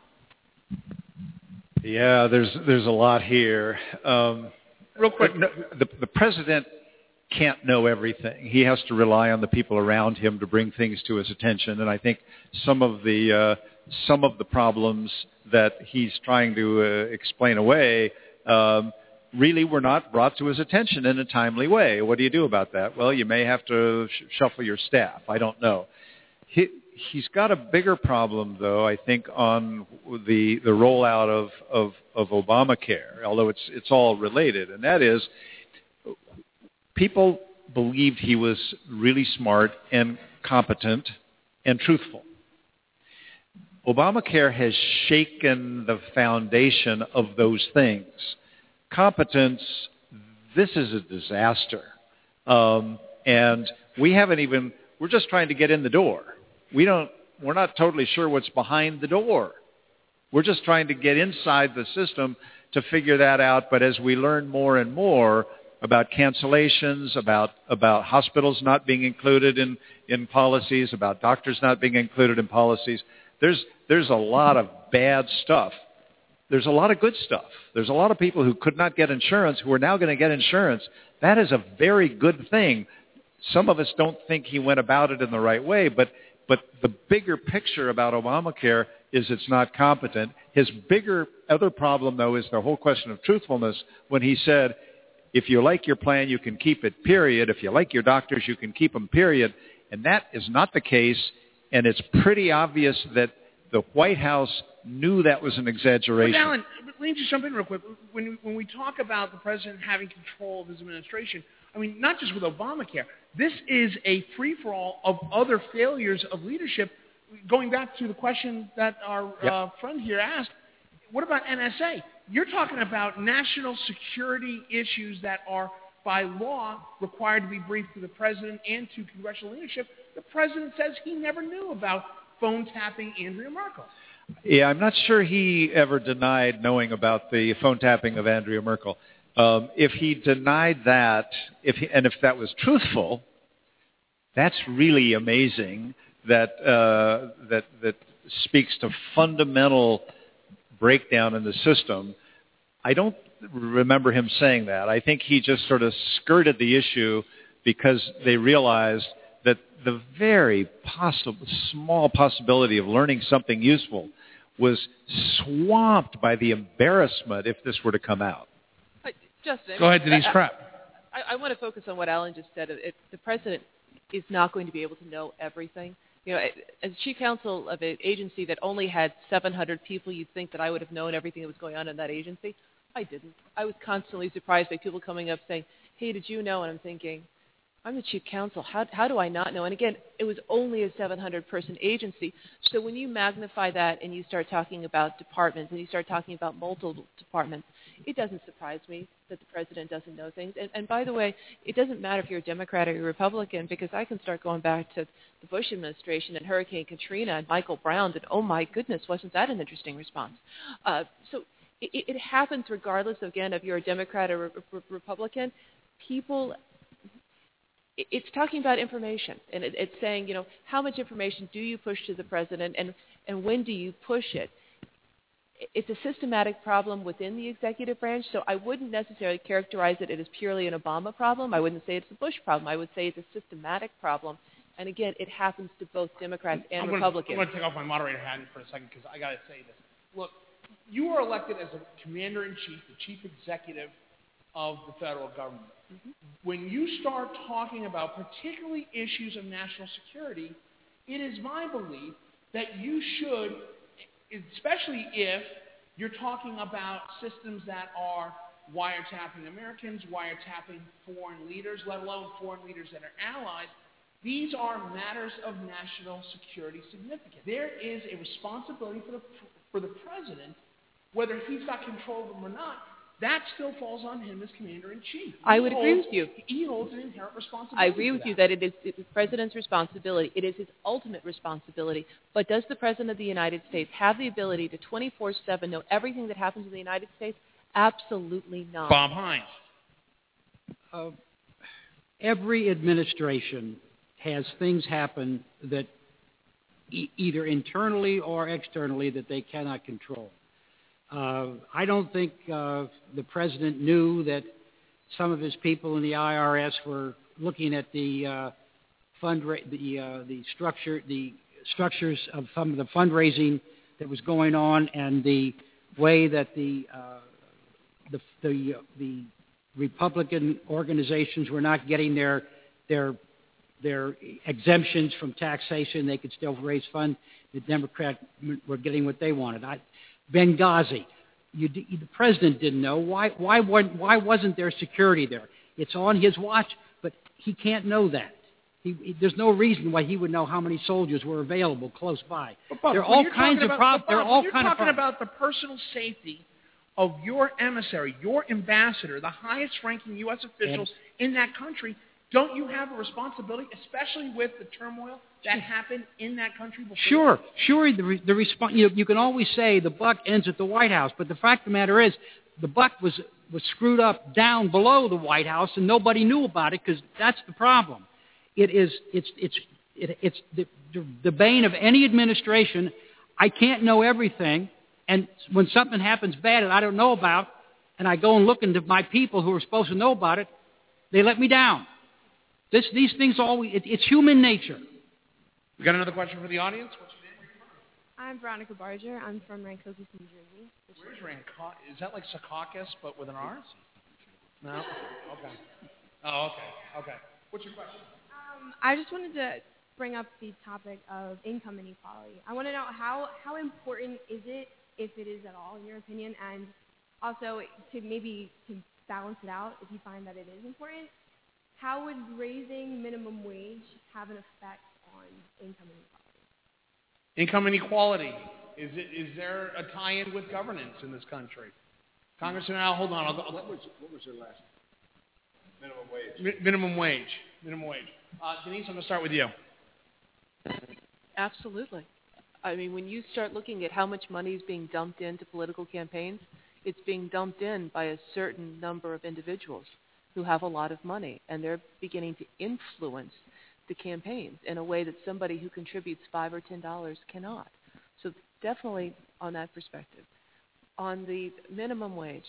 I: Yeah, there's there's a lot here. Um,
C: real quick.
I: No, the, the president can't know everything. He has to rely on the people around him to bring things to his attention, and I think some of the uh, some of the problems that he's trying to uh, explain away um, really were not brought to his attention in a timely way. What do you do about that? Well, you may have to sh- shuffle your staff. I don't know. He, he's got a bigger problem, though, I think, on the the rollout of, of, of Obamacare, although it's it's all related, and that is people believed he was really smart and competent and truthful. Obamacare has shaken the foundation of those things. Competence, this is a disaster. Um, and we haven't even, we're just trying to get in the door. We don't, we're not totally sure what's behind the door. We're just trying to get inside the system to figure that out. But as we learn more and more about cancellations, about about hospitals not being included in, in policies, about doctors not being included in policies, there's there's a lot of bad stuff. There's a lot of good stuff. There's a lot of people who could not get insurance who are now going to get insurance. That is a very good thing. Some of us don't think he went about it in the right way, but but the bigger picture about Obamacare is it's not competent. His bigger other problem, though, is the whole question of truthfulness when he said, if you like your plan, you can keep it, period. If you like your doctors, you can keep them, period. And that is not the case, and it's pretty obvious that the White House knew that was an exaggeration.
C: But Alan, let me just jump in real quick. When, when we talk about the president having control of his administration, I mean, not just with Obamacare, this is a free-for-all of other failures of leadership. Going back to the question that our
I: Yep.
C: uh, friend here asked, what about N S A? You're talking about national security issues that are, by law, required to be briefed to the president and to congressional leadership. The president says he never knew about phone tapping Andrea Merkel.
I: Yeah, I'm not sure he ever denied knowing about the phone tapping of Andrea Merkel. Um, if he denied that, if he, and if that was truthful, that's really amazing. That uh, that that speaks to fundamental breakdown in the system. I don't remember him saying that. I think he just sort of skirted the issue because they realized that the very possible, small possibility of learning something useful was swamped by the embarrassment if this were to come out.
G: Uh, Justin,
C: Go ahead, Denise
G: I,
C: Pratt.
G: I, I want to focus on what Alan just said. It, the president is not going to be able to know everything. You know, as chief counsel of an agency that only had seven hundred people, you'd think that I would have known everything that was going on in that agency. I didn't. I was constantly surprised by people coming up saying, hey, did you know? And I'm thinking, I'm the chief counsel. How, how do I not know? And again, it was only a seven hundred person agency. So when you magnify that and you start talking about departments and you start talking about multiple departments, it doesn't surprise me that the president doesn't know things. And, and by the way, it doesn't matter if you're a Democrat or you're a Republican, because I can start going back to the Bush administration and Hurricane Katrina and Michael Brown, and oh my goodness, wasn't that an interesting response? Uh, so it, it happens regardless, again, if you're a Democrat or a re- Republican. People... It's talking about information, and it, it's saying, you know, how much information do you push to the president, and, and when do you push it? It's a systematic problem within the executive branch, so I wouldn't necessarily characterize it as purely an Obama problem. I wouldn't say it's a Bush problem. I would say it's a systematic problem, and again, it happens to both Democrats and
C: I'm
G: Republicans.
C: Gonna, I'm going to take off my moderator hat for a second because I got to say this. Look, you were elected as a commander-in-chief, the chief executive of the federal government. Mm-hmm. When you start talking about particularly issues of national security, it is my belief that you should, especially if you're talking about systems that are wiretapping Americans, wiretapping foreign leaders, let alone foreign leaders that are allies, these are matters of national security significance. There is a responsibility for the, for the president, whether he's got control of them or not. That still falls on him as commander-in-chief.
G: I would agree with you.
C: He holds an inherent responsibility.
G: I agree with you that it is the president's responsibility. It is his ultimate responsibility. But does the president of the United States have the ability to twenty-four seven know everything that happens in the United States? Absolutely not.
C: Bob Hines.
F: Uh, every administration has things happen that e- either internally or externally that they cannot control. Uh, I don't think uh, the president knew that some of his people in the I R S were looking at the uh, fundra- the uh, the structure the structures of some of the fundraising that was going on, and the way that the uh, the the, uh, the Republican organizations were not getting their their their exemptions from taxation. They could still raise funds. The Democrats were getting what they wanted. I, Benghazi, you, the president didn't know. Why, why, why wasn't there security there? It's on his watch, but he can't know that. He, he, there's no reason why he would know how many soldiers were available close by.
C: But Bob,
F: there are all kinds of problems.
C: There
F: are all
C: you're
F: kind
C: talking
F: of
C: about the personal safety of your emissary, your ambassador, the highest-ranking U S officials in that country. Don't you have a responsibility, especially with the turmoil that happened in that country before?
F: Sure, sure. The, re, the response, you know, you can always say the buck ends at the White House, but the fact of the matter is, the buck was was screwed up down below the White House, and nobody knew about it because that's the problem. It is, it's, it's, it, it's the, the, the bane of any administration. I can't know everything, and when something happens bad that I don't know about, and I go and look into my people who are supposed to know about it, they let me down. This, these things always, it, it's human nature.
C: We got another question for the audience? What's your name? Where are you from?
J: I'm Veronica Barger. I'm from Rancocas, New Jersey.
C: Where's Rancocas? Is that like Secaucus, but with an R? No? Okay. Oh, okay. Okay. What's your question?
J: Um, I just wanted to bring up the topic of income inequality. I want to know how, how important is it, if it is at all, in your opinion, and also to maybe to balance it out, if you find that it is important, how would raising minimum wage have an effect on income inequality?
C: Income inequality. Is it? Is there a tie-in with governance in this country? Congressman Al, hold on. I'll go, I'll,
T: what was what was your last minimum wage?
C: Mi- minimum wage. Minimum wage. Uh, Denise, I'm going to start with you.
G: Absolutely. I mean, when you start looking at how much money is being dumped into political campaigns, it's being dumped in by a certain number of individuals who have a lot of money, and they're beginning to influence the campaigns in a way that somebody who contributes five or ten dollars cannot. So definitely on that perspective. On the minimum wage,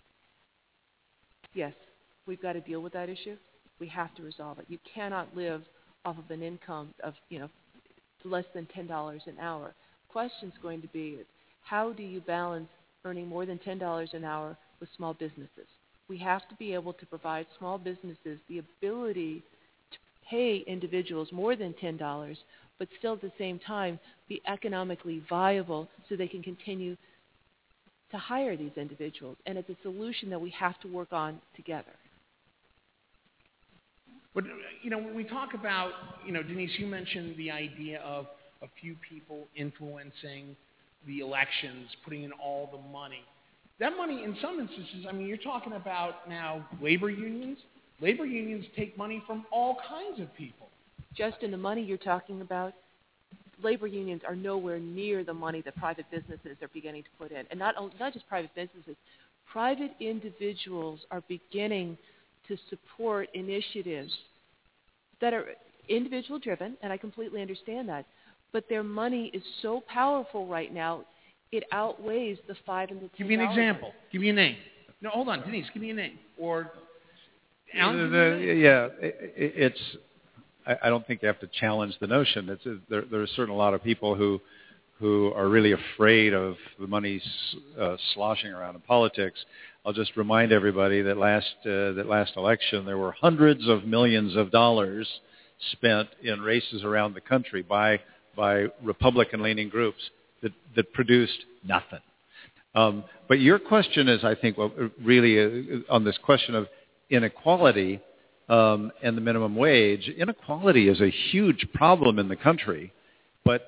G: yes, we've got to deal with that issue. We have to resolve it. You cannot live off of an income of, you know, less than ten dollars an hour. The question's going to be, how do you balance earning more than ten dollars an hour with small businesses? We have to be able to provide small businesses the ability to pay individuals more than ten dollars, but still at the same time be economically viable so they can continue to hire these individuals. And it's a solution that we have to work on together.
C: But, you know, when we talk about, you know, Denise, you mentioned the idea of a few people influencing the elections, putting in all the money. That money, in some instances, I mean, you're talking about now labor unions. Labor unions take money from all kinds of people.
G: Just in the money you're talking about, labor unions are nowhere near the money that private businesses are beginning to put in. And not, not just private businesses, private individuals are beginning to support initiatives that are individual driven, and I completely understand that, but their money is so powerful right now, it outweighs the five and the ten.
C: Give me an example. Give me a name. No, hold on, Denise, give me a name. Or Alan,
I: the, the, yeah, it, it's. I, I don't think you have to challenge the notion. It's there. There are certainly a lot of people who who are really afraid of the money uh, sloshing around in politics. I'll just remind everybody that last uh, that last election there were hundreds of millions of dollars spent in races around the country by by Republican-leaning groups that, that produced nothing. Um, but your question is, I think, well, really uh, on this question of inequality um, and the minimum wage. Inequality is a huge problem in the country, but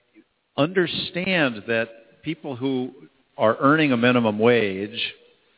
I: understand that people who are earning a minimum wage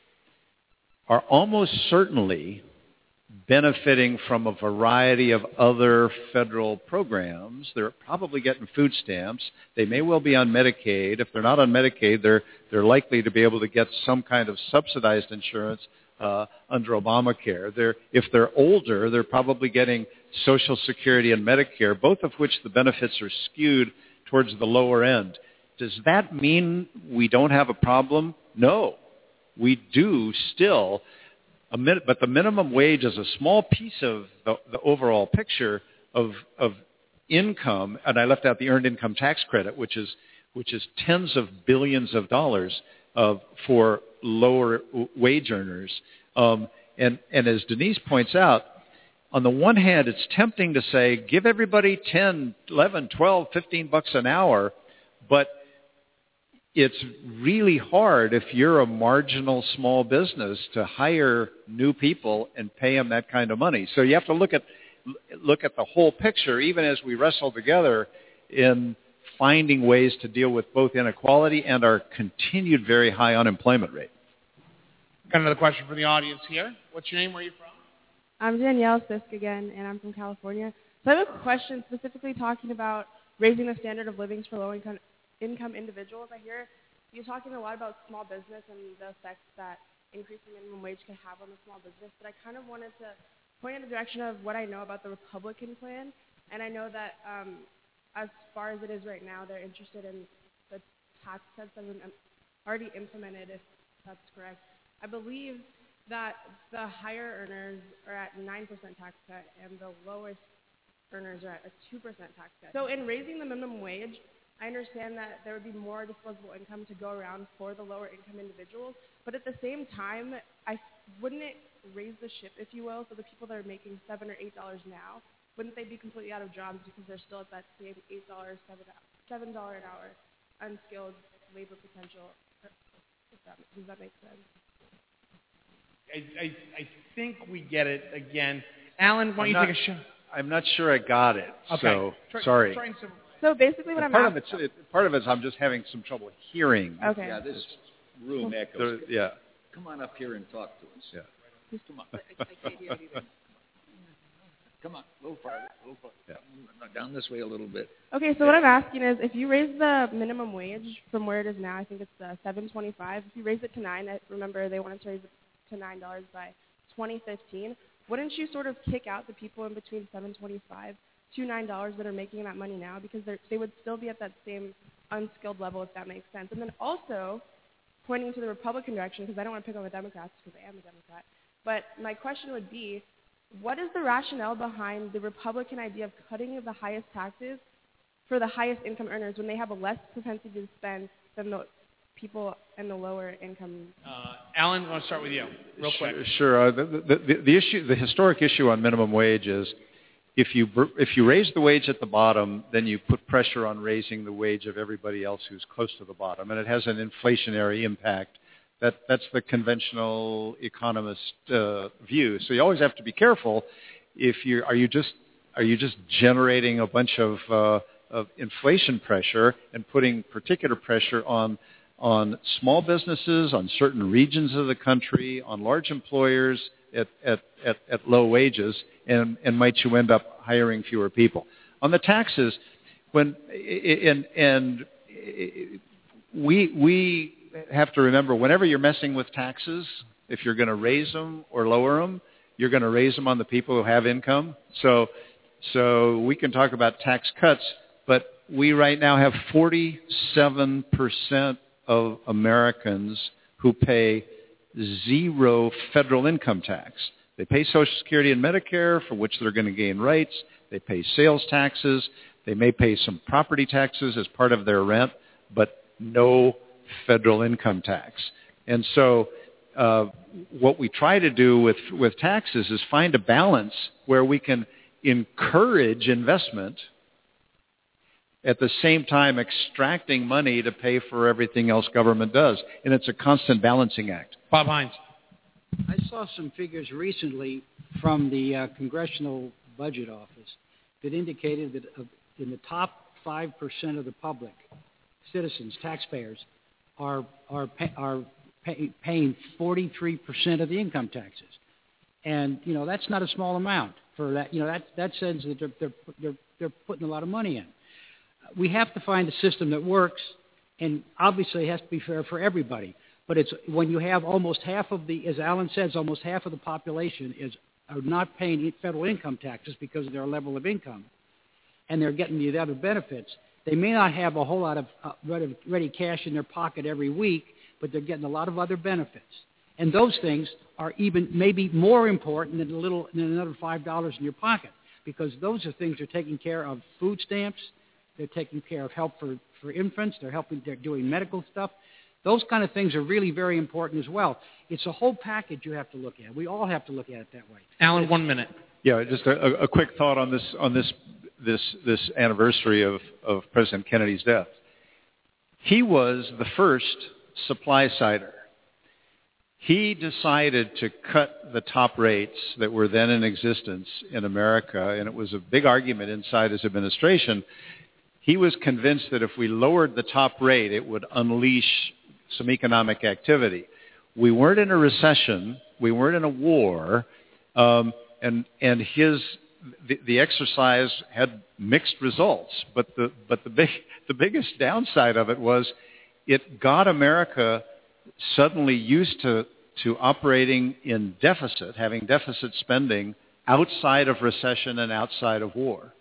I: are almost certainly benefiting from a variety of other federal programs. They're probably getting food stamps. They may well be on Medicaid. If they're not on Medicaid, they're they're likely to be able to get some kind of subsidized insurance uh, under Obamacare. They're, if they're older, they're probably getting Social Security and Medicare, both of which the benefits are skewed towards the lower end. Does that mean we don't have a problem? No. We do still. A min- but the minimum wage is a small piece of the, the overall picture of, of income, and I left out the earned income tax credit, which is which is tens of billions of dollars of for lower wage earners. Um, and, and as Denise points out, on the one hand, it's tempting to say, give everybody ten, eleven, twelve, fifteen bucks an hour, but it's really hard if you're a marginal small business to hire new people and pay them that kind of money. So you have to look at look at the whole picture, even as we wrestle together in finding ways to deal with both inequality and our continued very high unemployment rate.
C: Got another question from the audience here. What's your name? Where are you from?
J: I'm Danielle Sisk again, and I'm from California. So I have a question specifically talking about raising the standard of living for low-income income individuals. I hear you talking a lot about small business and the effects that increasing minimum wage can have on the small business, but I kind of wanted to point in the direction of what I know about the Republican plan, and I know that um, as far as it is right now, they're interested in the tax cuts that have been already implemented, if that's correct. I believe that the higher earners are at nine percent tax cut and the lowest earners are at a two percent tax cut. So in raising the minimum wage, I understand that there would be more disposable income to go around for the lower income individuals, but at the same time, I wouldn't it raise the ship, if you will, for the people that are making seven or eight dollars now? Wouldn't they be completely out of jobs because they're still at that same eight dollars, seven dollars an hour unskilled labor potential? If that, does that make sense?
C: I, I, I think we get it again. Alan, why don't you
I: not,
C: take a shot?
I: I'm not sure I got it,
C: okay.
I: so
C: try,
I: sorry.
C: Try some,
J: So basically what
I: and
J: I'm
I: part
J: asking...
I: of it's it, part of it is I'm just having some trouble hearing.
J: Okay.
E: Yeah, this room
I: There-
E: echoes.
I: yeah.
E: Come on up here and talk to us.
I: Yeah.
E: Just come on. I, I can't hear you either. Come on, a little farther, a little farther. Yeah. Down this way a little bit.
J: Okay, so what I'm asking is, if you raise the minimum wage from where it is now, I think it's uh, seven twenty-five. If you raise it to nine, I remember they wanted to raise it to nine dollars by twenty fifteen. Wouldn't you sort of kick out the people in between seven twenty-five to nine dollars that are making that money now, because they would still be at that same unskilled level, if that makes sense? And then also pointing to the Republican direction, because I don't want to pick on the Democrats because I am a Democrat. But my question would be, what is the rationale behind the Republican idea of cutting the highest taxes for the highest income earners when they have a less propensity to spend than the people in the lower income?
C: Uh, Alan, I want to start with you, real quick.
I: Sure. sure. Uh, the, the, the issue, the historic issue on minimum wage is if you if you raise the wage at the bottom, then you put pressure on raising the wage of everybody else who's close to the bottom, and it has an inflationary impact. That that's the conventional economist uh, view. So you always have to be careful. if you are you just are you just generating a bunch of uh, of inflation pressure and putting particular pressure on on small businesses, on certain regions of the country, on large employers at at, at, at low wages, and, and might you end up hiring fewer people? On the taxes, when and and we we have to remember, whenever you're messing with taxes, if you're going to raise them or lower them, you're going to raise them on the people who have income. So so we can talk about tax cuts, but we right now have forty-seven percent of Americans who pay zero federal income tax. They pay Social Security and Medicare, for which they're going to gain rights. They pay sales taxes. They may pay some property taxes as part of their rent, but no federal income tax. And so uh, what we try to do with, with taxes is find a balance where we can encourage investment at the same time extracting money to pay for everything else government does. And it's a constant balancing act.
C: Bob Hines.
F: I saw some figures recently from the uh, Congressional Budget Office that indicated that uh, in the top five percent of the public, citizens, taxpayers, are are pay, are pay, paying forty-three percent of the income taxes. And, you know, that's not a small amount for that. You know, that, that says that they're, they're, they're, they're putting a lot of money in. We have to find a system that works, and obviously it has to be fair for everybody. But it's when you have almost half of the, as Alan says, almost half of the population is are not paying federal income taxes because of their level of income, and they're getting the other benefits. They may not have a whole lot of uh, ready, ready cash in their pocket every week, but they're getting a lot of other benefits. And those things are even maybe more important than a little than another five dollars in your pocket, because those are things that are taking care of food stamps. They're taking care of help for, for infants. They're helping. They're doing medical stuff. Those kind of things are really very important as well. It's a whole package you have to look at. We all have to look at it that way.
C: Alan, one minute.
I: Yeah, just a, a quick thought on this on this this this anniversary of, of President Kennedy's death. He was the first supply sider. He decided to cut the top rates that were then in existence in America, and it was a big argument inside his administration. He was convinced that if we lowered the top rate, it would unleash some economic activity. We weren't in a recession. We weren't in a war. Um, and and his the, the exercise had mixed results. But the but the big the biggest downside of it was it got America suddenly used to to operating in deficit, having deficit spending outside of recession and outside of war.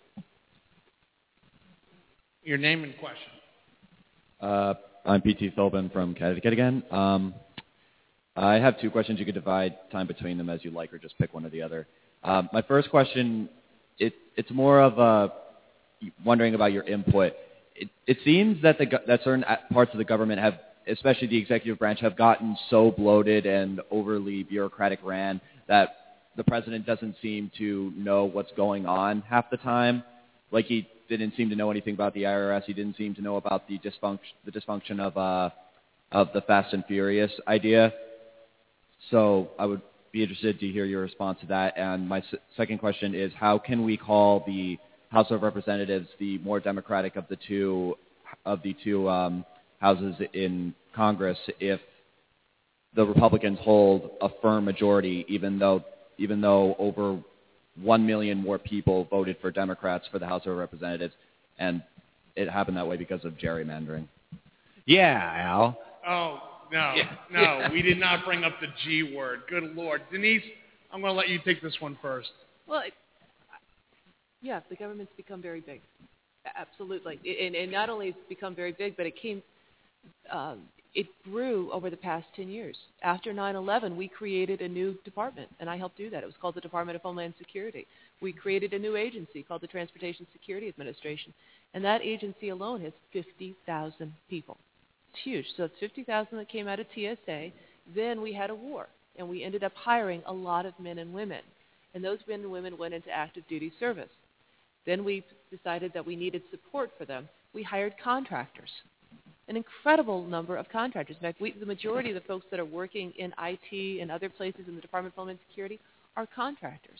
C: Your name and question.
N: Uh, I'm P T Philbin from Connecticut again. Um, I have two questions. You could divide time between them as you like, or just pick one or the other. Um, my first question, it, it's more of a wondering about your input. It, it seems that the that certain parts of the government have, especially the executive branch, have gotten so bloated and overly bureaucratic ran that the president doesn't seem to know what's going on half the time. Like he didn't seem to know anything about the I R S. He didn't seem to know about the dysfunction, the dysfunction of uh, of the Fast and Furious idea. So I would be interested to hear your response to that. And my s- second question is, how can we call the House of Representatives the more democratic of the two of the two um, houses in Congress if the Republicans hold a firm majority, even though even though over one million more people voted for Democrats for the House of Representatives, and it happened that way because of gerrymandering?
I: Yeah, Al.
C: Oh, no,
N: Yeah.
C: no,
N: Yeah.
C: we did not bring up the G word. Good Lord. Denise, I'm going to let you take this one first.
G: Well, it, yeah, the government's become very big. Absolutely. And, and not only has it become very big, but it came, um, it grew over the past ten years. After nine eleven, we created a new department, and I helped do that. It was called the Department of Homeland Security. We created a new agency called the Transportation Security Administration, and that agency alone has fifty thousand people. It's huge. So it's fifty thousand that came out of T S A. Then we had a war, and we ended up hiring a lot of men and women, and those men and women went into active duty service. Then we decided that we needed support for them. We hired contractors, an incredible number of contractors. In fact, we, the majority of the folks that are working in I T and other places in the Department of Homeland Security are contractors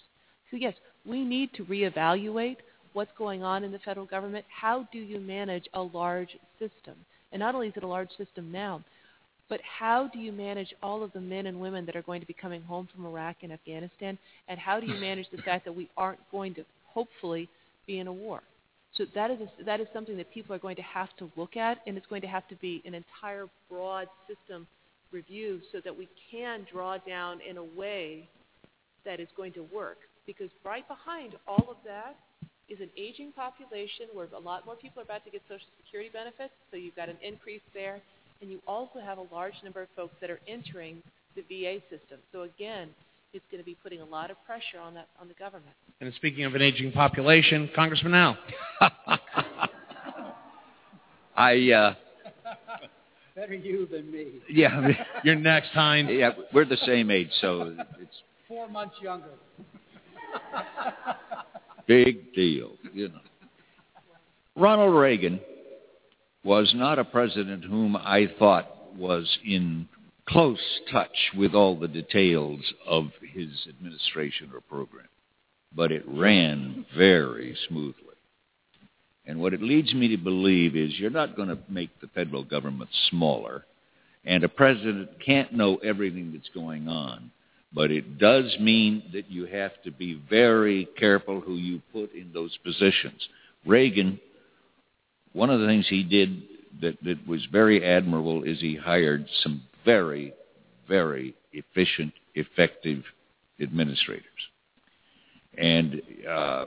G: So yes, we need to reevaluate what's going on in the federal government. How do you manage a large system? And not only is it a large system now, but how do you manage all of the men and women that are going to be coming home from Iraq and Afghanistan? And how do you manage the fact that we aren't going to, hopefully, be in a war? So that is a, that is something that people are going to have to look at, and it's going to have to be an entire broad system review so that we can draw down in a way that is going to work. Because right behind all of that is an aging population where a lot more people are about to get Social Security benefits, so you've got an increase there. And you also have a large number of folks that are entering the V A system. So again, it's going to be putting a lot of pressure on that on the government.
C: And speaking of an aging population, Congressman Al.
E: I uh,
F: Better you than me.
E: yeah,
C: you're next, Hines.
E: Yeah, we're the same age, so it's
F: Four months younger.
E: big deal, you know. Ronald Reagan was not a president whom I thought was in close touch with all the details of his administration or program, but it ran very smoothly. And what it leads me to believe is you're not going to make the federal government smaller, and a president can't know everything that's going on, but it does mean that you have to be very careful who you put in those positions. Reagan, one of the things he did that, that was very admirable is he hired some very, very efficient, effective administrators. And uh,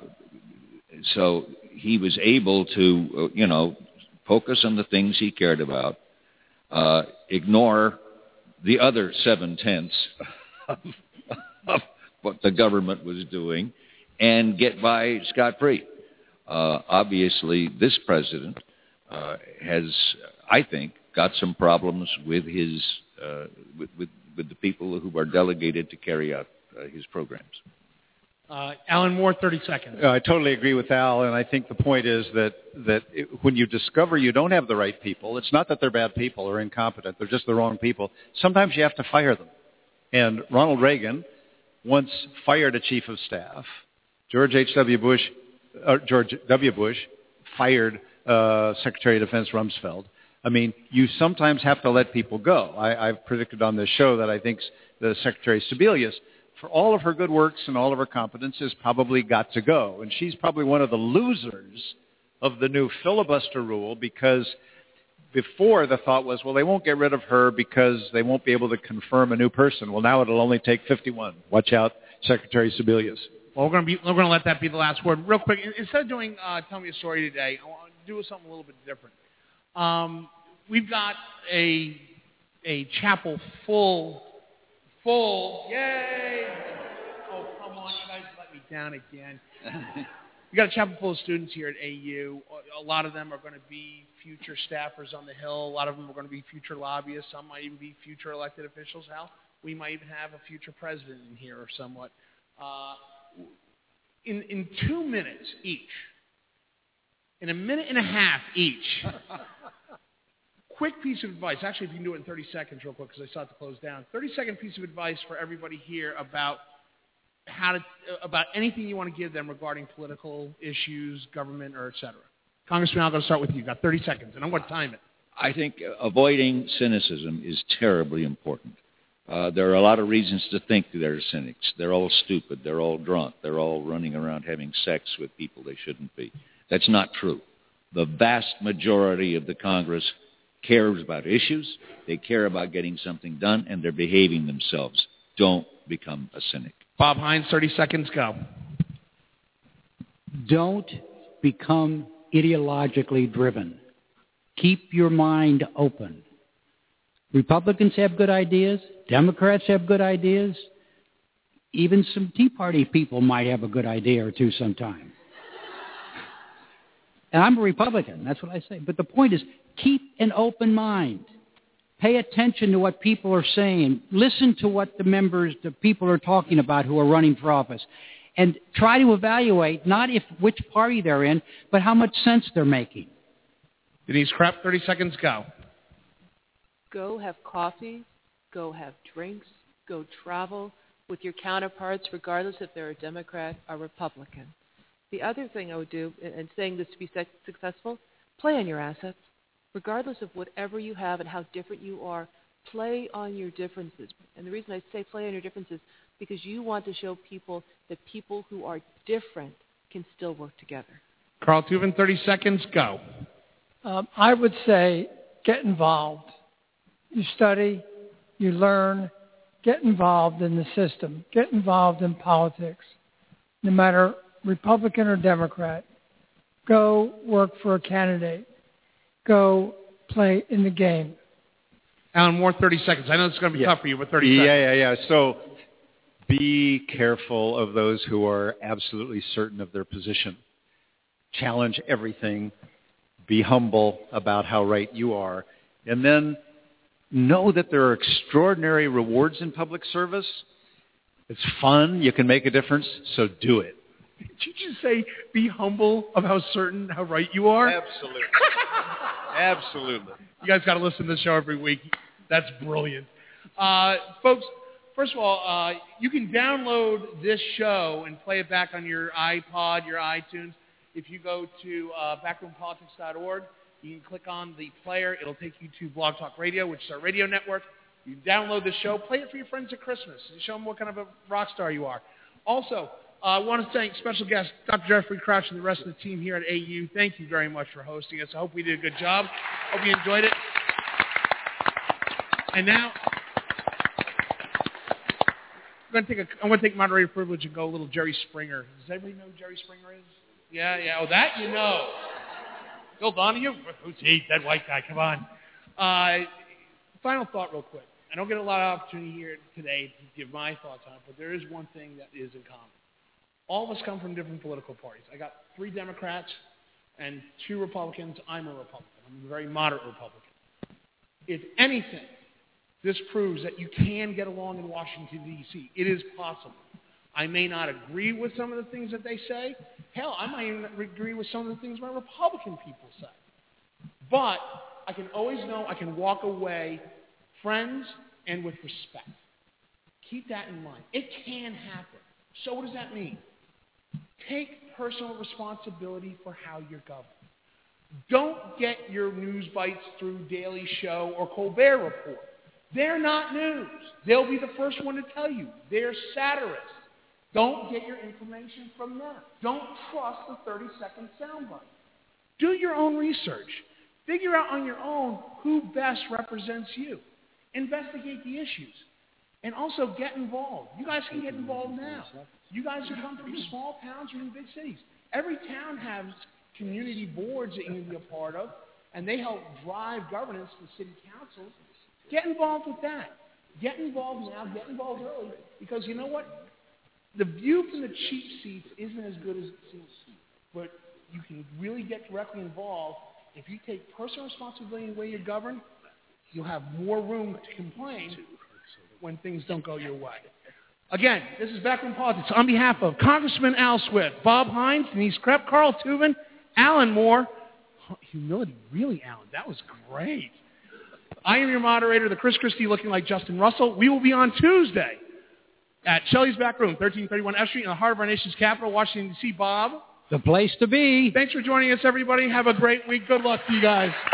E: so he was able to, uh, you know, focus on the things he cared about, uh, ignore the other seven-tenths of, of what the government was doing, and get by scot-free. Uh, obviously, this president uh, has, I think, got some problems with his uh, with, with with the people who are delegated to carry out uh, his programs.
C: Uh, Alan Moore, thirty seconds.
I: Uh, I totally agree with Al, and I think the point is that, that it, when you discover you don't have the right people, it's not that they're bad people or incompetent, they're just the wrong people. Sometimes you have to fire them. And Ronald Reagan once fired a chief of staff. George H W. Bush, uh, George W. Bush fired uh, Secretary of Defense Rumsfeld. I mean, you sometimes have to let people go. I, I've predicted on this show that I think the Secretary Sebelius, for all of her good works and all of her competences, probably got to go. And she's probably one of the losers of the new filibuster rule, because before the thought was, well, they won't get rid of her because they won't be able to confirm a new person. Well, now it'll only take fifty-one. Watch out, Secretary Sebelius.
C: Well, we're going to be we're going to let that be the last word. Real quick, instead of doing uh, Tell Me a Story today, I want to do something a little bit different. Um, we've got a a chapel full, full. Yay! Oh, come on, you guys let me down again. We got a chapel full of students here at A U. A lot of them are going to be future staffers on the Hill. A lot of them are going to be future lobbyists. Some might even be future elected officials. Hell, we might even have a future president in here or somewhat. Uh, in in two minutes each, in a minute and a half each, quick piece of advice. Actually, if you can do it in thirty seconds real quick, because I saw it to close down. thirty-second piece of advice for everybody here about how to, about anything you want to give them regarding political issues, government, or et cetera. Congressman, I'm going to start with you. You've got thirty seconds, and I'm going to time it.
E: I think avoiding cynicism is terribly important. Uh, there are a lot of reasons to think they're cynics. They're all stupid. They're all drunk. They're all running around having sex with people they shouldn't be. That's not true. The vast majority of the Congress cares about issues. They care about getting something done, and they're behaving themselves. Don't become a cynic.
C: Bob Hines, thirty seconds, go.
F: Don't become ideologically driven. Keep your mind open. Republicans have good ideas. Democrats have good ideas. Even some Tea Party people might have a good idea or two sometime. And I'm a Republican. That's what I say. But the point is, keep an open mind. Pay attention to what people are saying. Listen to what the members, the people are talking about who are running for office. And try to evaluate not if which party they're in, but how much sense they're making.
C: Denise Krepp, thirty seconds, go.
G: Go have coffee. Go have drinks. Go travel. with your counterparts, regardless if they're a Democrat or Republican. The other thing I would do, and saying this to be successful, play on your assets. Regardless of whatever you have and how different you are, play on your differences. And the reason I say play on your differences is because you want to show people that people who are different can still work together.
C: Carl Tubin, thirty seconds, go.
H: Um, I would say get involved. You study, you learn, get involved in the system, get involved in politics, no matter Republican or Democrat. Go work for a candidate. Go play in the game.
C: Alan Moore, thirty seconds. I know it's going to be
I: yeah.
C: tough for you, but thirty
I: yeah,
C: seconds.
I: Yeah, yeah, yeah. So be careful of those who are absolutely certain of their position. Challenge everything. Be humble about how right you are. And then know that there are extraordinary rewards in public service. It's fun. You can make a difference, so do it.
C: Did you just say be humble of how certain, how right you are?
I: Absolutely. Absolutely.
C: You guys got to listen to the show every week. That's brilliant. Uh, folks, first of all, uh, you can download this show and play it back on your iPod, your iTunes. If you go to uh, backroom politics dot org, you can click on the player. It'll take you to Blog Talk Radio, which is our radio network. You download the show. Play it for your friends at Christmas. Show them what kind of a rock star you are. Also, uh, I want to thank special guest Doctor Jeffrey Crouch and the rest of the team here at A U. Thank you very much for hosting us. I hope we did a good job. Hope you enjoyed it. And now, I'm going to take a, I'm going to take moderator privilege and go a little Jerry Springer. Does everybody know who Jerry Springer is? Yeah, yeah. Oh, that you know. Bill Donahue? Who's he? That white guy. Come on. Uh, final thought real quick. I don't get a lot of opportunity here today to give my thoughts on it, but there is one thing that is in common. All of us come from different political parties. I got three Democrats and two Republicans. I'm a Republican. I'm a very moderate Republican. If anything, this proves that you can get along in Washington, D C It is possible. I may not agree with some of the things that they say. Hell, I might even agree with some of the things my Republican people say. But I can always know I can walk away friends and with respect. Keep that in mind. It can happen. So what does that mean? Take personal responsibility for how you're governed. Don't get your news bites through Daily Show or Colbert Report. They're not news. They'll be the first one to tell you. They're satirists. Don't get your information from them. Don't trust the thirty-second soundbite. Do your own research. Figure out on your own who best represents you. Investigate the issues. And also get involved. You guys can get involved now. You guys who come from small towns or in big cities. Every town has community boards that you can be a part of, and they help drive governance to city councils. Get involved with that. Get involved now. Get involved early. Because you know what? The view from the cheap seats isn't as good as it seems. But you can really get directly involved. If you take personal responsibility in the way you govern, you'll have more room to complain when things don't go your way. Again, this is Backroom Politics. On behalf of Congressman Al Swift, Bob Hines, Denise Krepp, Carl Tubin, Alan Moore. Oh, humility, really, Alan. That was great. I am your moderator, the Chris Christie looking like Justin Russell. We will be on Tuesday at Shelley's Back Room, thirteen thirty-one F Street in the heart of our nation's capital, Washington, D C Bob.
F: The place to be.
C: Thanks for joining us, everybody. Have a great week. Good luck to you guys.